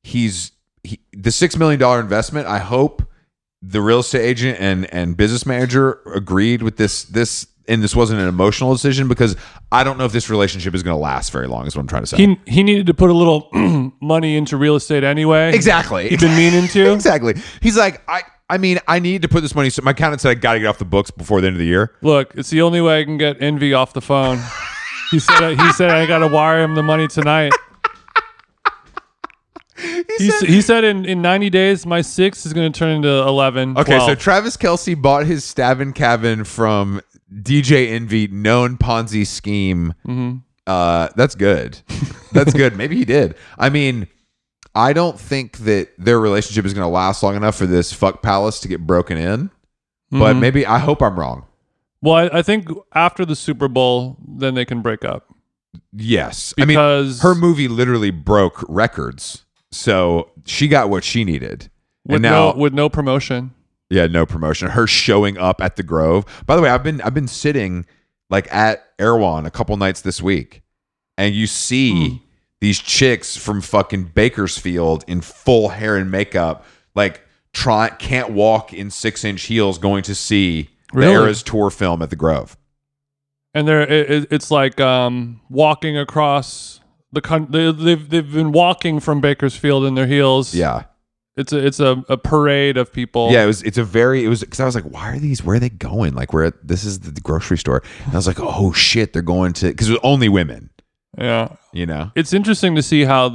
$6 million investment, I hope the real estate agent and business manager agreed with this, and this wasn't an emotional decision, because I don't know if this relationship is going to last very long, is what I'm trying to say. He needed to put a little money into real estate anyway. Exactly. He's been meaning to. Exactly. He's like, I need to put this money. So my accountant said I got to get off the books before the end of the year. Look, it's the only way I can get Envy off the phone. He said I got to wire him the money tonight. He said in 90 days, my 6 is going to turn into 11. Okay, 12. so Travis Kelce bought his stabbing cabin from DJ Envy, known Ponzi scheme. That's good. That's good. Maybe he did. I mean, I don't think that their relationship is going to last long enough for this fuck palace to get broken in. But maybe, I hope I'm wrong. Well, I think after the Super Bowl, then they can break up. Yes. Because her movie literally broke records. So she got what she needed. With no promotion. Yeah, no promotion. Her showing up at the Grove. By the way, I've been sitting like at Erewhon a couple nights this week, and you see these chicks from fucking Bakersfield in full hair and makeup, like can't walk in 6-inch heels, going to see the Eras Tour film at the Grove. And it's like walking across the country. They've been walking from Bakersfield in their heels. Yeah. It's a parade of people. Yeah, it was because I was like, why are these? Where are they going? Like, this is the grocery store. And I was like, oh shit, they're going to, because it was only women. Yeah, you know, it's interesting to see how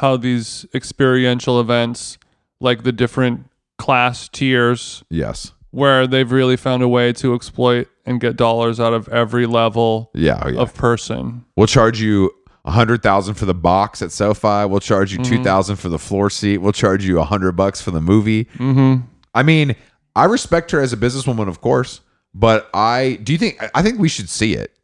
these experiential events, like the different class tiers, yes, where they've really found a way to exploit and get dollars out of every level of person. We'll charge you $100,000 for the box at SoFi. We'll charge you $2,000 for the floor seat. We'll charge you $100 for the movie. Mm-hmm. I mean, I respect her as a businesswoman, of course, but I think we should see it.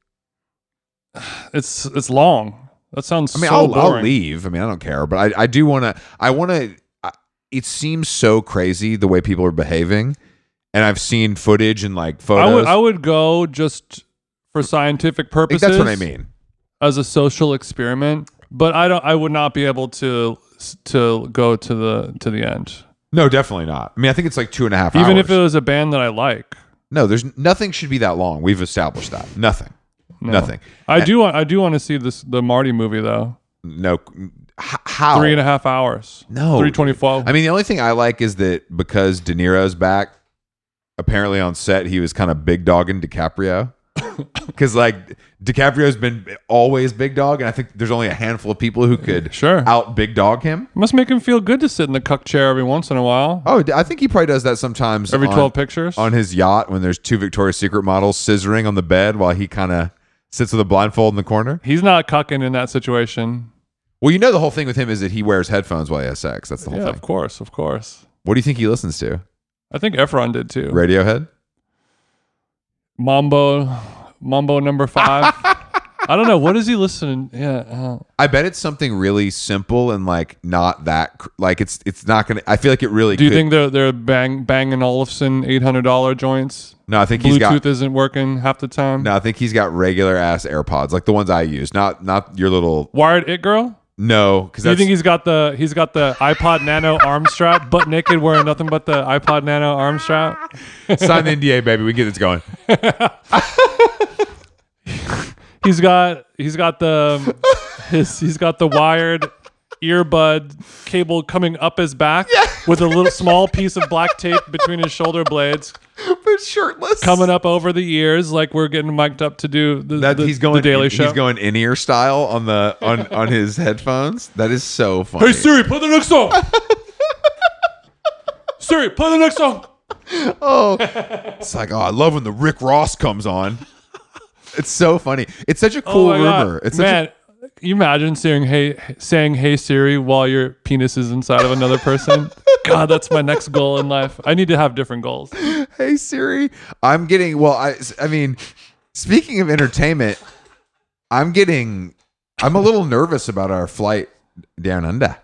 It's long. That sounds. I'll leave. I mean, I don't care, but I do want to. I want to. It seems so crazy the way people are behaving, and I've seen footage and like photos. I would go just for scientific purposes. That's what I mean. As a social experiment, but I would not be able to go to the end. No, definitely not. I mean, I think it's like 2.5 hours. Even if it was a band that I like. No, there's nothing should be that long. We've established that. Nothing. I do want to see the Marty movie though. No, how 3.5 hours? No, 3:24. I mean, the only thing I like is that because De Niro's back, apparently on set he was kind of big dogging DiCaprio. Because like DiCaprio's been always big dog, and I think there's only a handful of people who could out big dog him. It must make him feel good to sit in the cuck chair every once in a while. Oh, I think he probably does that sometimes. Every 12 pictures on his yacht when there's 2 Victoria's Secret models scissoring on the bed while he kind of sits with a blindfold in the corner. He's not cucking in that situation. Well, you know the whole thing with him is that he wears headphones while he has sex. That's the whole thing. Of course. What do you think he listens to? I think Efron did too. Radiohead? Mambo number 5. I don't know. What is he listening? Yeah. I bet it's something really simple and like not that like it's not gonna. I feel like it really. Do you think they're Bang & Olufsen $800 joints? No, I think Bluetooth isn't working half the time. No, I think he's got regular ass AirPods like the ones I use, not your little wired it girl. No, because you think he's got the iPod Nano arm strap, butt naked, wearing nothing but the iPod Nano arm strap. Sign the NDA, baby. We can get this going. He's got the wired earbud cable coming up his back with a little small piece of black tape between his shoulder blades. But shirtless, coming up over the ears, like we're getting mic'd up to do the Daily Show. He's going in-ear style on his headphones. That is so funny. Hey Siri, play the next song. Siri, play the next song. Oh, it's like, I love when the Rick Ross comes on. It's so funny. It's such a cool rumor. It's man. You imagine saying "Hey Siri" while your penis is inside of another person? God, that's my next goal in life. I need to have different goals. Hey Siri, I'm getting. Well, I mean, speaking of entertainment, I'm a little nervous about our flight down under.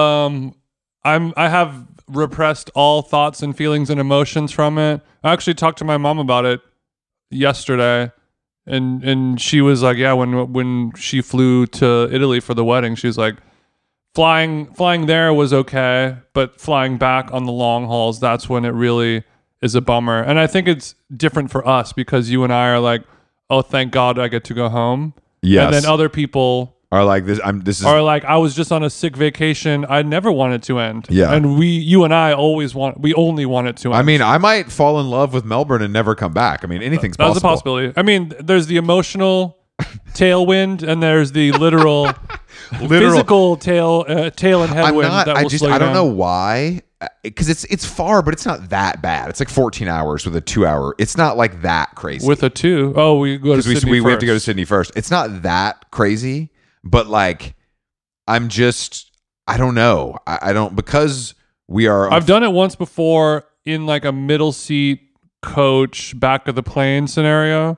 I have repressed all thoughts and feelings and emotions from it. I actually talked to my mom about it yesterday. And she was like, yeah, when she flew to Italy for the wedding, she was like, flying there was okay, but flying back on the long hauls, that's when it really is a bummer. And I think it's different for us because you and I are like, oh, thank God I get to go home. Yes. And then other people are like this. I was just on a sick vacation. I never want it to end. Yeah. And you and I we only want it to end. I mean, I might fall in love with Melbourne and never come back. I mean, anything's possible. That's a possibility. I mean, there's the emotional tailwind and there's the literal physical tail and headwind. I don't know why. Because it's far, but it's not that bad. It's like 14 hours with a 2-hour. It's not like that crazy. With a 2? Oh, we go to Sydney first. We have to go to Sydney first. It's not that crazy. But like, I don't know. I don't, because we are. I've done it once before in like a middle seat coach back of the plane scenario.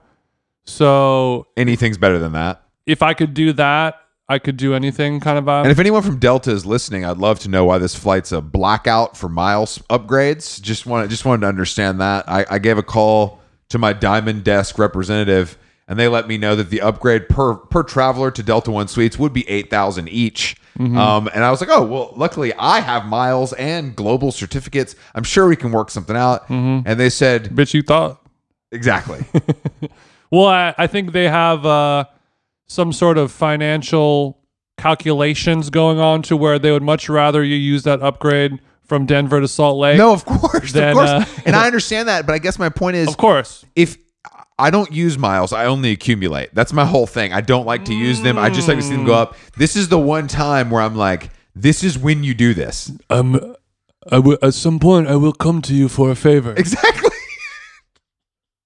So anything's better than that. If I could do that, I could do anything kind of vibe. And if anyone from Delta is listening, I'd love to know why this flight's a blackout for miles upgrades. Just wanted to understand that. I gave a call to my Diamond Desk representative, and they let me know that the upgrade per traveler to Delta One Suites would be $8,000 each. Mm-hmm. And I was like, oh, well, luckily I have miles and global certificates. I'm sure we can work something out. Mm-hmm. And they said, bitch, you thought. Exactly. Well, I think they have some sort of financial calculations going on to where they would much rather you use that upgrade from Denver to Salt Lake. No, of course. And I understand that. But I guess my point is, of course, if I don't use miles, I only accumulate. That's my whole thing. I don't like to use them. I just like to see them go up. This is the one time where I'm like, this is when you do this. At some point, I will come to you for a favor. Exactly.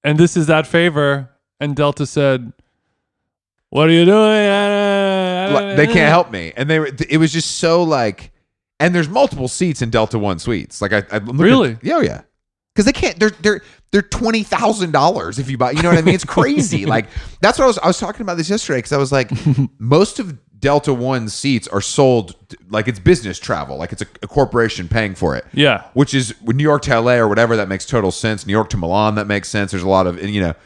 And this is that favor. And Delta said, "What are you doing?" They can't help me. And it was just so like, and there's multiple seats in Delta One suites. Like I really? Yeah. Because they can't. They're $20,000 if you buy. You know what I mean? It's crazy. Like that's what I was talking about this yesterday. Because I was like, most of Delta One seats are sold like it's business travel, like it's a corporation paying for it. Yeah, which is New York to LA or whatever. That makes total sense. New York to Milan, that makes sense. There's a lot of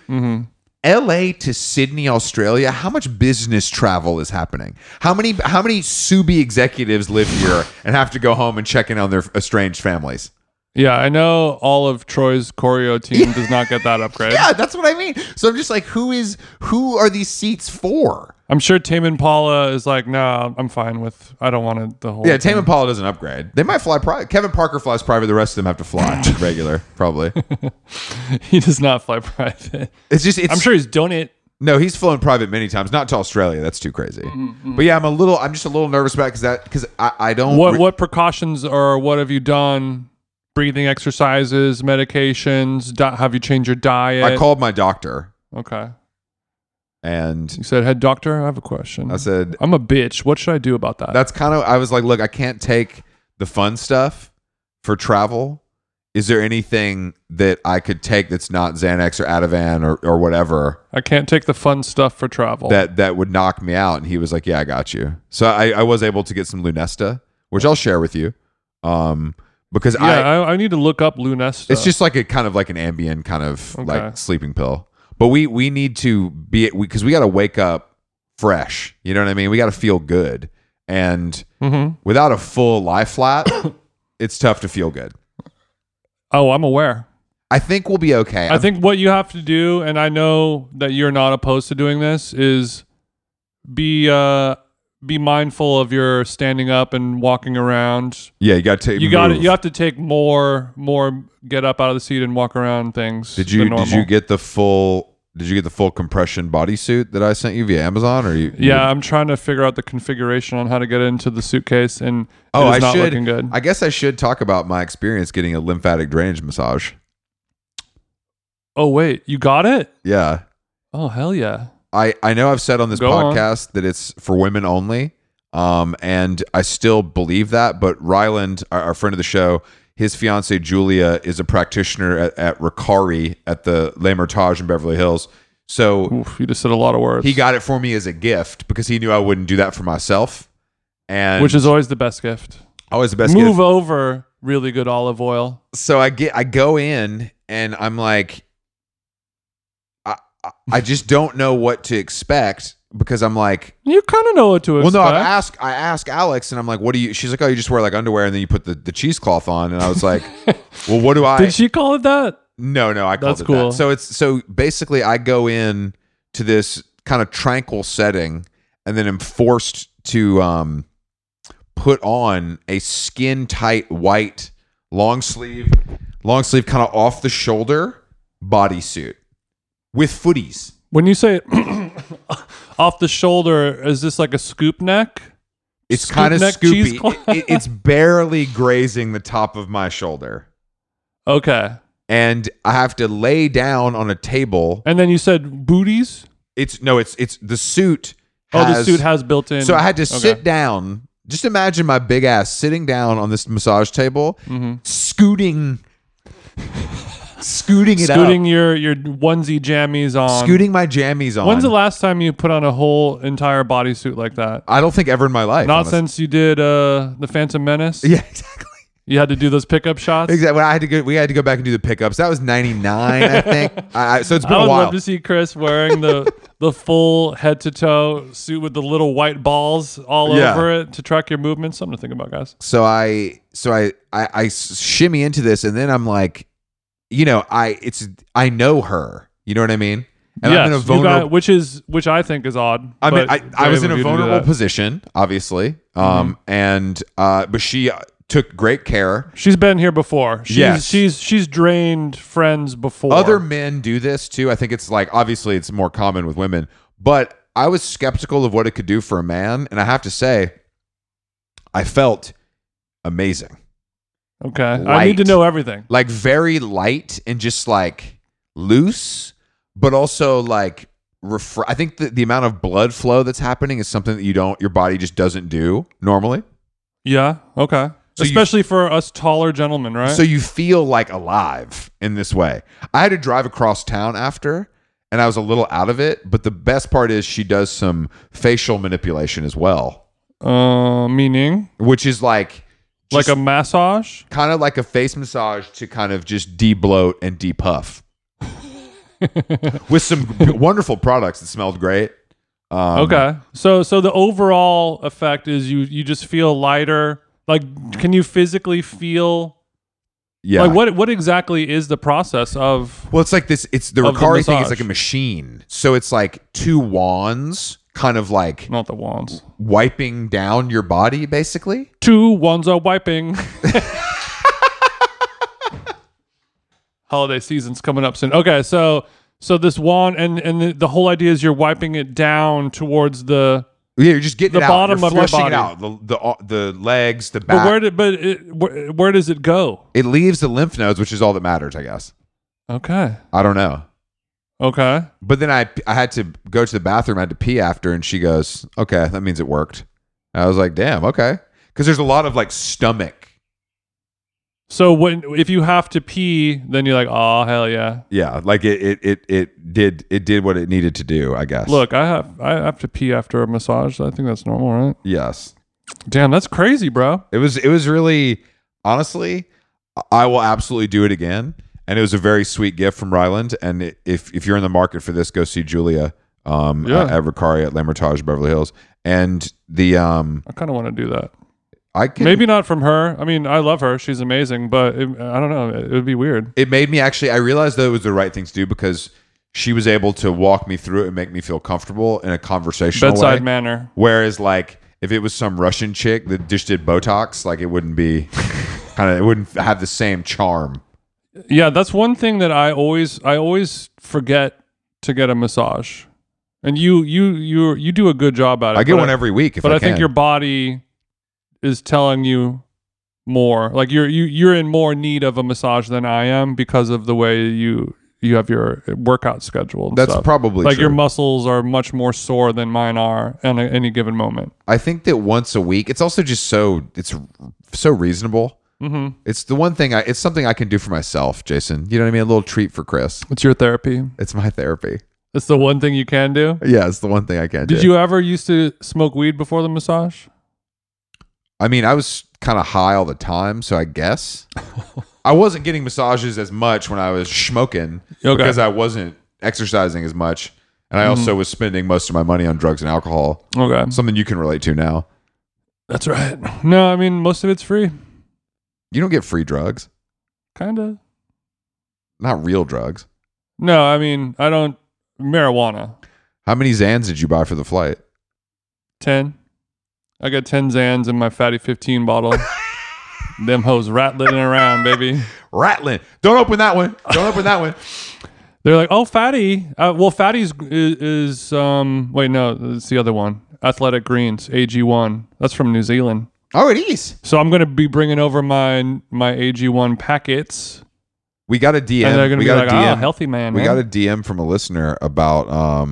LA to Sydney, Australia. How much business travel is happening? How many Subi executives live here and have to go home and check in on their estranged families? Yeah, I know all of Troy's choreo team does not get that upgrade. Yeah, that's what I mean. So I'm just like, who are these seats for? I'm sure Tame Impala is like, no, I'm fine with. I don't want it. The whole. Yeah, Tame Impala doesn't upgrade. They might fly private. Kevin Parker flies private. The rest of them have to fly regular, probably. He does not fly private. I'm sure he's done it. No, he's flown private many times. Not to Australia. That's too crazy. But yeah, I'm just a little nervous about it because I don't. What precautions or what have you done? Breathing exercises, medications. Have you changed your diet? I called my doctor. Okay. And you said, "Hey, doctor, I have a question." I said, "I'm a bitch. What should I do about that?" That's kind of, I was like, look, I can't take the fun stuff for travel. Is there anything that I could take that's not Xanax or Ativan or whatever? I can't take the fun stuff for travel. That would knock me out. And he was like, yeah, I got you. So I was able to get some Lunesta, which I'll share with you. Because I need to look up Lunesta. It's just like a kind of like an Ambien kind of like sleeping pill. But we need to be, because we got to wake up fresh. You know what I mean? We got to feel good. And without a full lie flat, it's tough to feel good. Oh, I'm aware. I think we'll be okay. I think what you have to do, and I know that you're not opposed to doing this, is be mindful of your standing up and walking around. Yeah, you got to take. You have to take more. Get up out of the seat and walk around things. Did you get the full compression bodysuit that I sent you via Amazon? Or I'm trying to figure out the configuration on how to get it into the suitcase, and it's not looking good. I guess I should talk about my experience getting a lymphatic drainage massage. Oh wait, you got it? Yeah. Oh hell yeah. I know I've said on this podcast that it's for women only, and I still believe that. But Ryland, our friend of the show, his fiance Julia is a practitioner at Ricari at the L'Hermitage in Beverly Hills. So you just said a lot of words. He got it for me as a gift because he knew I wouldn't do that for myself, and which is always the best gift. Always the best gift. Move over really good olive oil. So I go in and I'm like, I just don't know what to expect because I'm like, you kind of know what to expect. Well, no, I ask Alex and I'm like, what do you? She's like, oh, you just wear like underwear and then you put the cheesecloth on. And I was like, well, what do I? Did she call it that? No, I called That's it cool. that. So basically, I go in to this kind of tranquil setting and then am forced to put on a skin tight white long sleeve kind of off the shoulder bodysuit. With footies. When you say off the shoulder, is this like a scoop neck? It's kind of scoopy. It's barely grazing the top of my shoulder. Okay. And I have to lay down on a table. And then you said booties? It's the suit. The suit has built in. So I had to sit down. Just imagine my big ass sitting down on this massage table, scooting your onesie jammies on. Scooting my jammies on. When's the last time you put on a whole entire bodysuit like that? I don't think ever in my life. Not since you did the Phantom Menace? Yeah, exactly. You had to do those pickup shots? Exactly. We had to go back and do the pickups. That was 99, I think. So it's been a while. I would love to see Chris wearing the full head to toe suit with the little white balls all over it to track your movements. Something to think about, guys. So I shimmy into this and then I'm like, I know her. You know what I mean? And yes, I'm in a vulnerable, which I think is odd. I mean, I was in a vulnerable position, obviously. But she took great care. She's been here before. She's drained friends before. Other men do this too. I think it's like, obviously it's more common with women, but I was skeptical of what it could do for a man. And I have to say, I felt amazing. Okay. Light. I need to know everything. Like very light and just like loose, but also like I think the amount of blood flow that's happening is something that your body just doesn't do normally. Yeah. Okay. So especially for us taller gentlemen, right? So you feel like alive in this way. I had to drive across town after, and I was a little out of it. But the best part is she does some facial manipulation as well. Meaning? Which is like a massage? Kind of like a face massage to kind of just de-bloat and de-puff. With some wonderful products that smelled great. Okay. So the overall effect is you just feel lighter. Like, can you physically feel? Yeah. Like, what exactly is the process of? Well, it's like this. It's the Ricari thing is like a machine. So it's like two wands, kind of like not the wands wiping down your body, basically. Two wands are wiping. Holiday season's coming up soon. Okay, so this wand and the whole idea is you're wiping it down towards the. Yeah, you're just getting the it out. bottom You're of your flushing body. it out. The legs, the back. But where does it go? It leaves the lymph nodes, which is all that matters, I guess. Okay. I don't know. Okay. But then I had to go to the bathroom. I had to pee after, and she goes, "Okay, that means it worked." And I was like, "Damn, okay." Because there's a lot of like stomach. So if you have to pee, then you're like, "Oh, hell yeah." Yeah, like it did what it needed to do, I guess. Look, I have to pee after a massage. I think that's normal, right? Yes. Damn, that's crazy, bro. It was really, honestly, I will absolutely do it again. And it was a very sweet gift from Ryland. And if you're in the market for this, go see Julia at Ricari at L'Hermitage, Beverly Hills. And I kind of want to do that. Maybe not from her. I mean, I love her. She's amazing. But I don't know. It would be weird. It made me I realized that it was the right thing to do because she was able to walk me through it and make me feel comfortable in a conversational bedside way. manner. Whereas like if it was some Russian chick that just did Botox, like it wouldn't be it wouldn't have the same charm. Yeah, that's one thing that I always forget to get a massage. And you do a good job at it. I get one every week I think your body is telling you more. Like you're in more need of a massage than I am because of the way you have your workout schedule. That's stuff. probably like true. Your muscles are much more sore than mine are at any given moment. I think that once a week, it's also just it's so reasonable. Mm-hmm. It's the one thing it's something I can do for myself, Jason. You know what I mean? A little treat for Chris. It's your therapy. It's my therapy. It's the one thing you can do? Yeah, it's the one thing I can do. Did you ever used to smoke weed before the massage? I mean, I was kind of high all the time, so I guess. I wasn't getting massages as much when I was smoking because I wasn't exercising as much. And I also was spending most of my money on drugs and alcohol. Okay. Something you can relate to now. That's right. No, I mean, most of it's free. You don't get free drugs. Kind of. Not real drugs. No, I mean, I don't. Marijuana. How many Zans did you buy for the flight? 10. I got 10 Zans in my Fatty 15 bottle. Them hoes rattling around, baby. Rattling. Don't open that one. Don't open that one. They're like, oh, Fatty. Well, Fatty's is wait, no, it's the other one. Athletic Greens, AG1. That's from New Zealand. Oh, it is. So I'm going to be bringing over my AG1 packets. We got a DM. And they're going to be like, DM. oh, healthy man. We got a DM from a listener about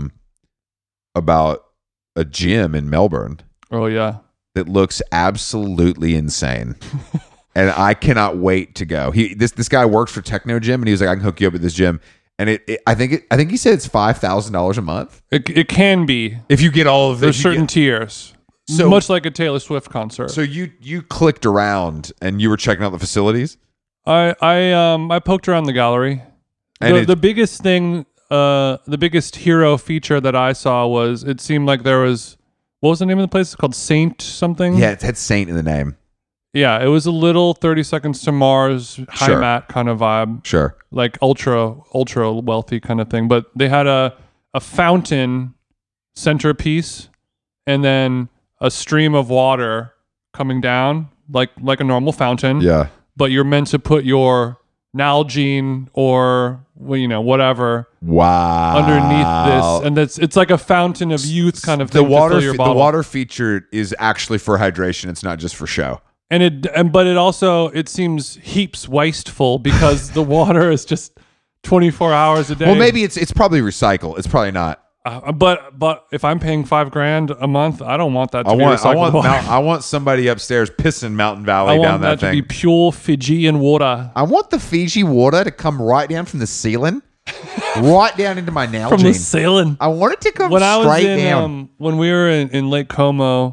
a gym in Melbourne. Oh, yeah. That looks absolutely insane. And I cannot wait to go. This guy works for Techno Gym, and he was like, I can hook you up at this gym. And I think he said it's $5,000 a month. It can be if you get all of it. There's certain tiers, so much like a Taylor Swift concert. So you clicked around and you were checking out the facilities. I poked around the gallery. And the biggest thing, the biggest hero feature that I saw was it seemed like there was, what was the name of the place? It's called Saint something. Yeah, it had Saint in the name. Yeah, it was a little 30 Seconds to Mars, high mat kind of vibe. Sure. Like ultra wealthy kind of thing. But they had a fountain centerpiece and then a stream of water coming down like a normal fountain. Yeah. But you're meant to put your Nalgene or whatever underneath this, and it's like a fountain of youth kind of thing. The water, to fill your bottle. The water feature is actually for hydration. It's not just for show. But it also seems heaps wasteful because the water is just 24 hours a day. Well, maybe it's probably recycle. It's probably not. But if I'm paying $5,000 a month, I don't want that to be recycled water. I want somebody upstairs pissing Mountain Valley down that thing. I want that to be pure Fijian water. I want the Fiji water to come right down from the ceiling, right down into my Nalgene. From the ceiling. I want it to come straight down. When we were in Lake Como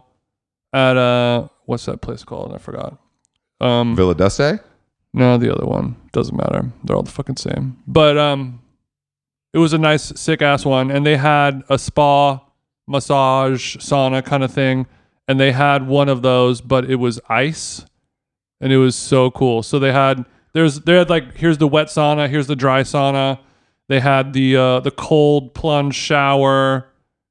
at what's that place called? I forgot. Villa Dulce? No, the other one. Doesn't matter. They're all the fucking same. But it was a nice, sick-ass one. And they had a spa, massage, sauna kind of thing. And they had one of those, but it was ice. And it was so cool. So they had like, here's the wet sauna, here's the dry sauna. They had the cold plunge shower,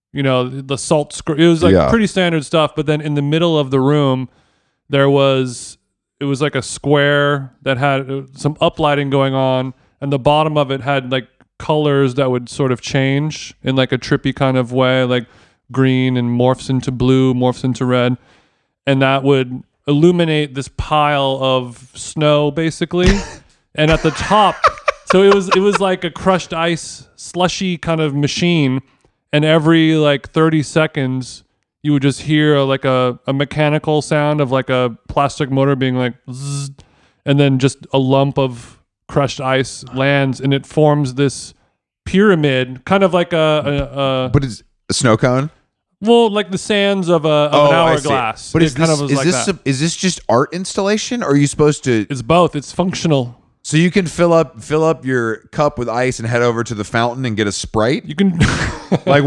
the salt. It was like pretty standard stuff. But then in the middle of the room, it was like a square that had some uplighting going on, and the bottom of it had like colors that would sort of change in like a trippy kind of way, like green and morphs into blue, morphs into red, and that would illuminate this pile of snow basically. And at the top, so it was like a crushed ice slushy kind of machine, and every like 30 seconds you would just hear like a mechanical sound of like a plastic motor being like zzz, and then just a lump of crushed ice lands, and it forms this pyramid, kind of like a But it's a snow cone? Well, like the sands of an hourglass. But is this just art installation, or are you supposed to... It's both. It's functional. So you can fill up your cup with ice and head over to the fountain and get a Sprite? You can... Like,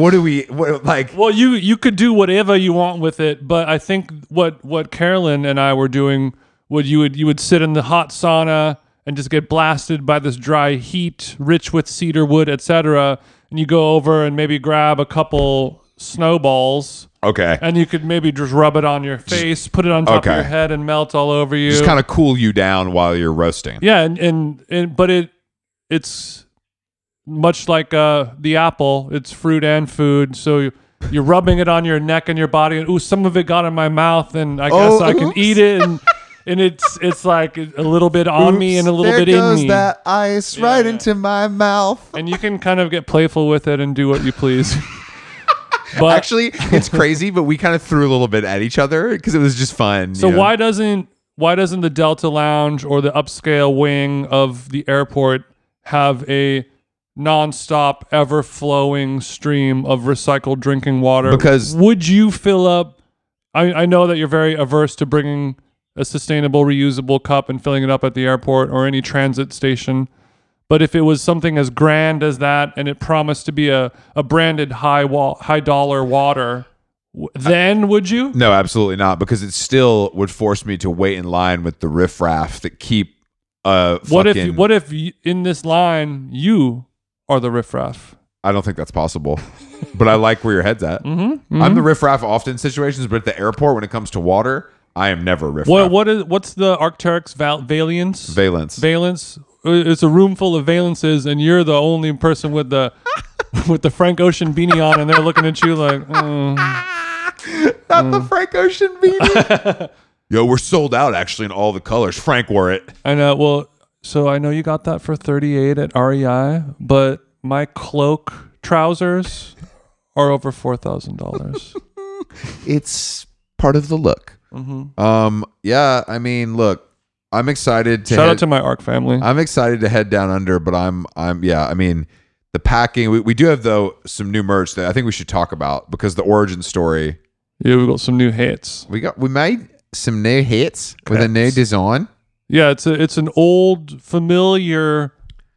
Well, you could do whatever you want with it, but I think what Carolyn and I were doing, you would sit in the hot sauna and just get blasted by this dry heat, rich with cedar wood, etc. And you go over and maybe grab a couple snowballs. Okay. And you could maybe just rub it on your face, put it on top of your head, and melt all over you. Just kind of cool you down while you're roasting. Yeah, but it's much like the apple. It's fruit and food, so you're rubbing it on your neck and your body, and some of it got in my mouth, and I guess I can eat it, and it's like a little bit on me and a little bit in me. There goes that ice right into my mouth. And you can kind of get playful with it and do what you please. But actually, it's crazy, but we kind of threw a little bit at each other because it was just fun. So why doesn't the Delta Lounge or the upscale wing of the airport have a nonstop, ever-flowing stream of recycled drinking water? Because would you fill up? I know that you're very averse to bringing a sustainable, reusable cup and filling it up at the airport or any transit station. But if it was something as grand as that, and it promised to be a branded high dollar water, then would you? No, absolutely not, because it still would force me to wait in line with the riffraff that keep What if in this line you are the riffraff? I don't think that's possible. But I like where your head's at. Mm-hmm. I'm the riffraff often in situations, but at the airport when it comes to water, I am never riffraff. What's the Arc'teryx valence? Valence. It's a room full of valences, and you're the only person with the Frank Ocean beanie on, and they're looking at you like, not the Frank Ocean beanie. Yo, we're sold out actually in all the colors. Frank wore it. I know. Well, so I know you got that for $38 at REI, but my cloak trousers are over $4,000. It's part of the look. Mm-hmm. Yeah. I mean, look. I'm excited to shout out to my ARC family. I'm excited to head down under, but I mean, the packing. We do have though some new merch that I think we should talk about because the origin story. Yeah, we got some new hits. We made some new hits with a new design. Yeah, it's an old familiar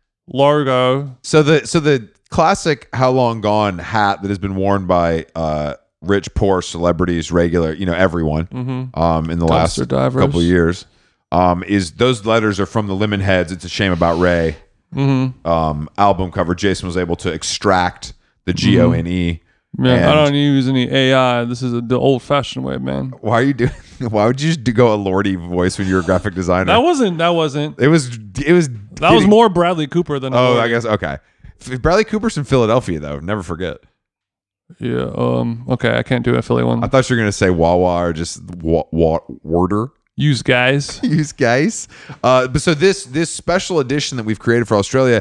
logo. So the classic "How Long Gone" hat that has been worn by rich, poor celebrities, regular, everyone, in the last couple of years. Is those letters are from the Lemonheads. It's a Shame About Ray album cover. Jason was able to extract the GONE. Yeah, I don't use any AI. This is the old-fashioned way, man. Why are you doing? Why would you just go a Lordy voice when you're a graphic designer? That wasn't. It was. That was more Bradley Cooper than. I guess okay. Bradley Cooper's in Philadelphia though. Never forget. Yeah. Okay, I can't do a Philly one. I thought you were gonna say Wawa or just Warder. Use guys. But so this special edition that we've created for Australia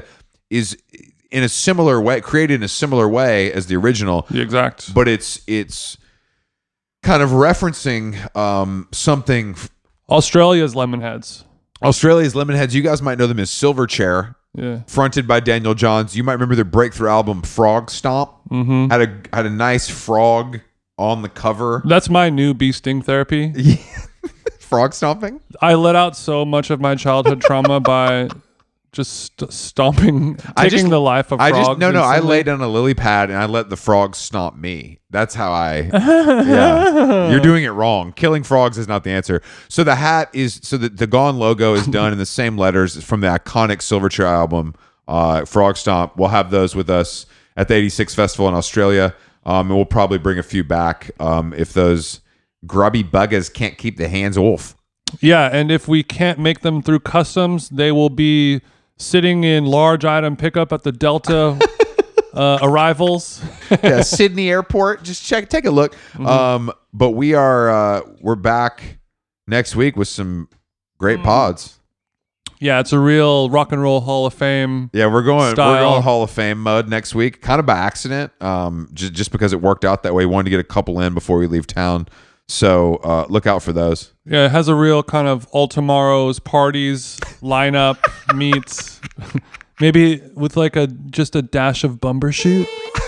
is in a similar way, created in a similar way as the original. The exact. But it's kind of referencing something. Australia's Lemonheads. Australia's Lemonheads. You guys might know them as Silverchair. Yeah. Fronted by Daniel Johns. You might remember their breakthrough album Frog Stomp. Mm-hmm. Had a nice frog on the cover. That's my new bee sting therapy. Frog stomping? I let out so much of my childhood trauma by just stomping, taking the life of frogs. I lay down a lily pad and I let the frogs stomp me. That's how yeah. You're doing it wrong. Killing frogs is not the answer. So the hat is, the Gone logo is done in the same letters from the iconic Silverchair album, Frog Stomp. We'll have those with us at the 86 Festival in Australia. And we'll probably bring a few back if those grubby buggers can't keep their hands off. Yeah, and if we can't make them through customs, they will be sitting in large item pickup at the Delta arrivals. Yeah, Sydney Airport. Just take a look. Mm-hmm. But we're back next week with some great pods. Yeah, it's a real rock and roll Hall of Fame. Yeah, we're going Hall of Fame mode next week, kind of by accident. Just because it worked out that way. We wanted to get a couple in before we leave town. So look out for those. Yeah, it has a real kind of all tomorrow's parties lineup meets, maybe with like just a dash of Bumbershoot.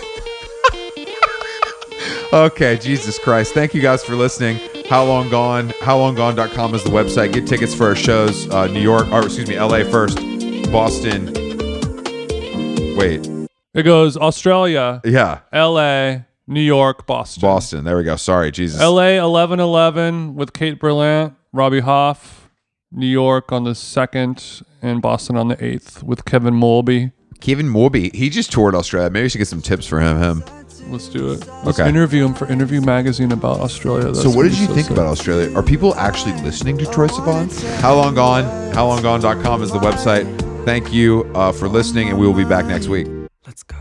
Okay, Jesus Christ. Thank you guys for listening. How Long Gone? HowLongGone.com is the website. Get tickets for our shows. LA first. Boston. Wait. It goes Australia. Yeah. LA. New York, Boston. There we go. Sorry, Jesus. LA 11/11 with Kate Berlant, Robbie Hoff. New York on the 2nd and Boston on the 8th with Kevin Morby. Kevin Morby. He just toured Australia. Maybe we should get some tips for him. Let's do it. Let's interview him for Interview Magazine about Australia. So what did you think about Australia? Are people actually listening to Troye Sivan? How Long Gone? HowLongGone.com is the website. Thank you for listening, and we will be back next week. Let's go.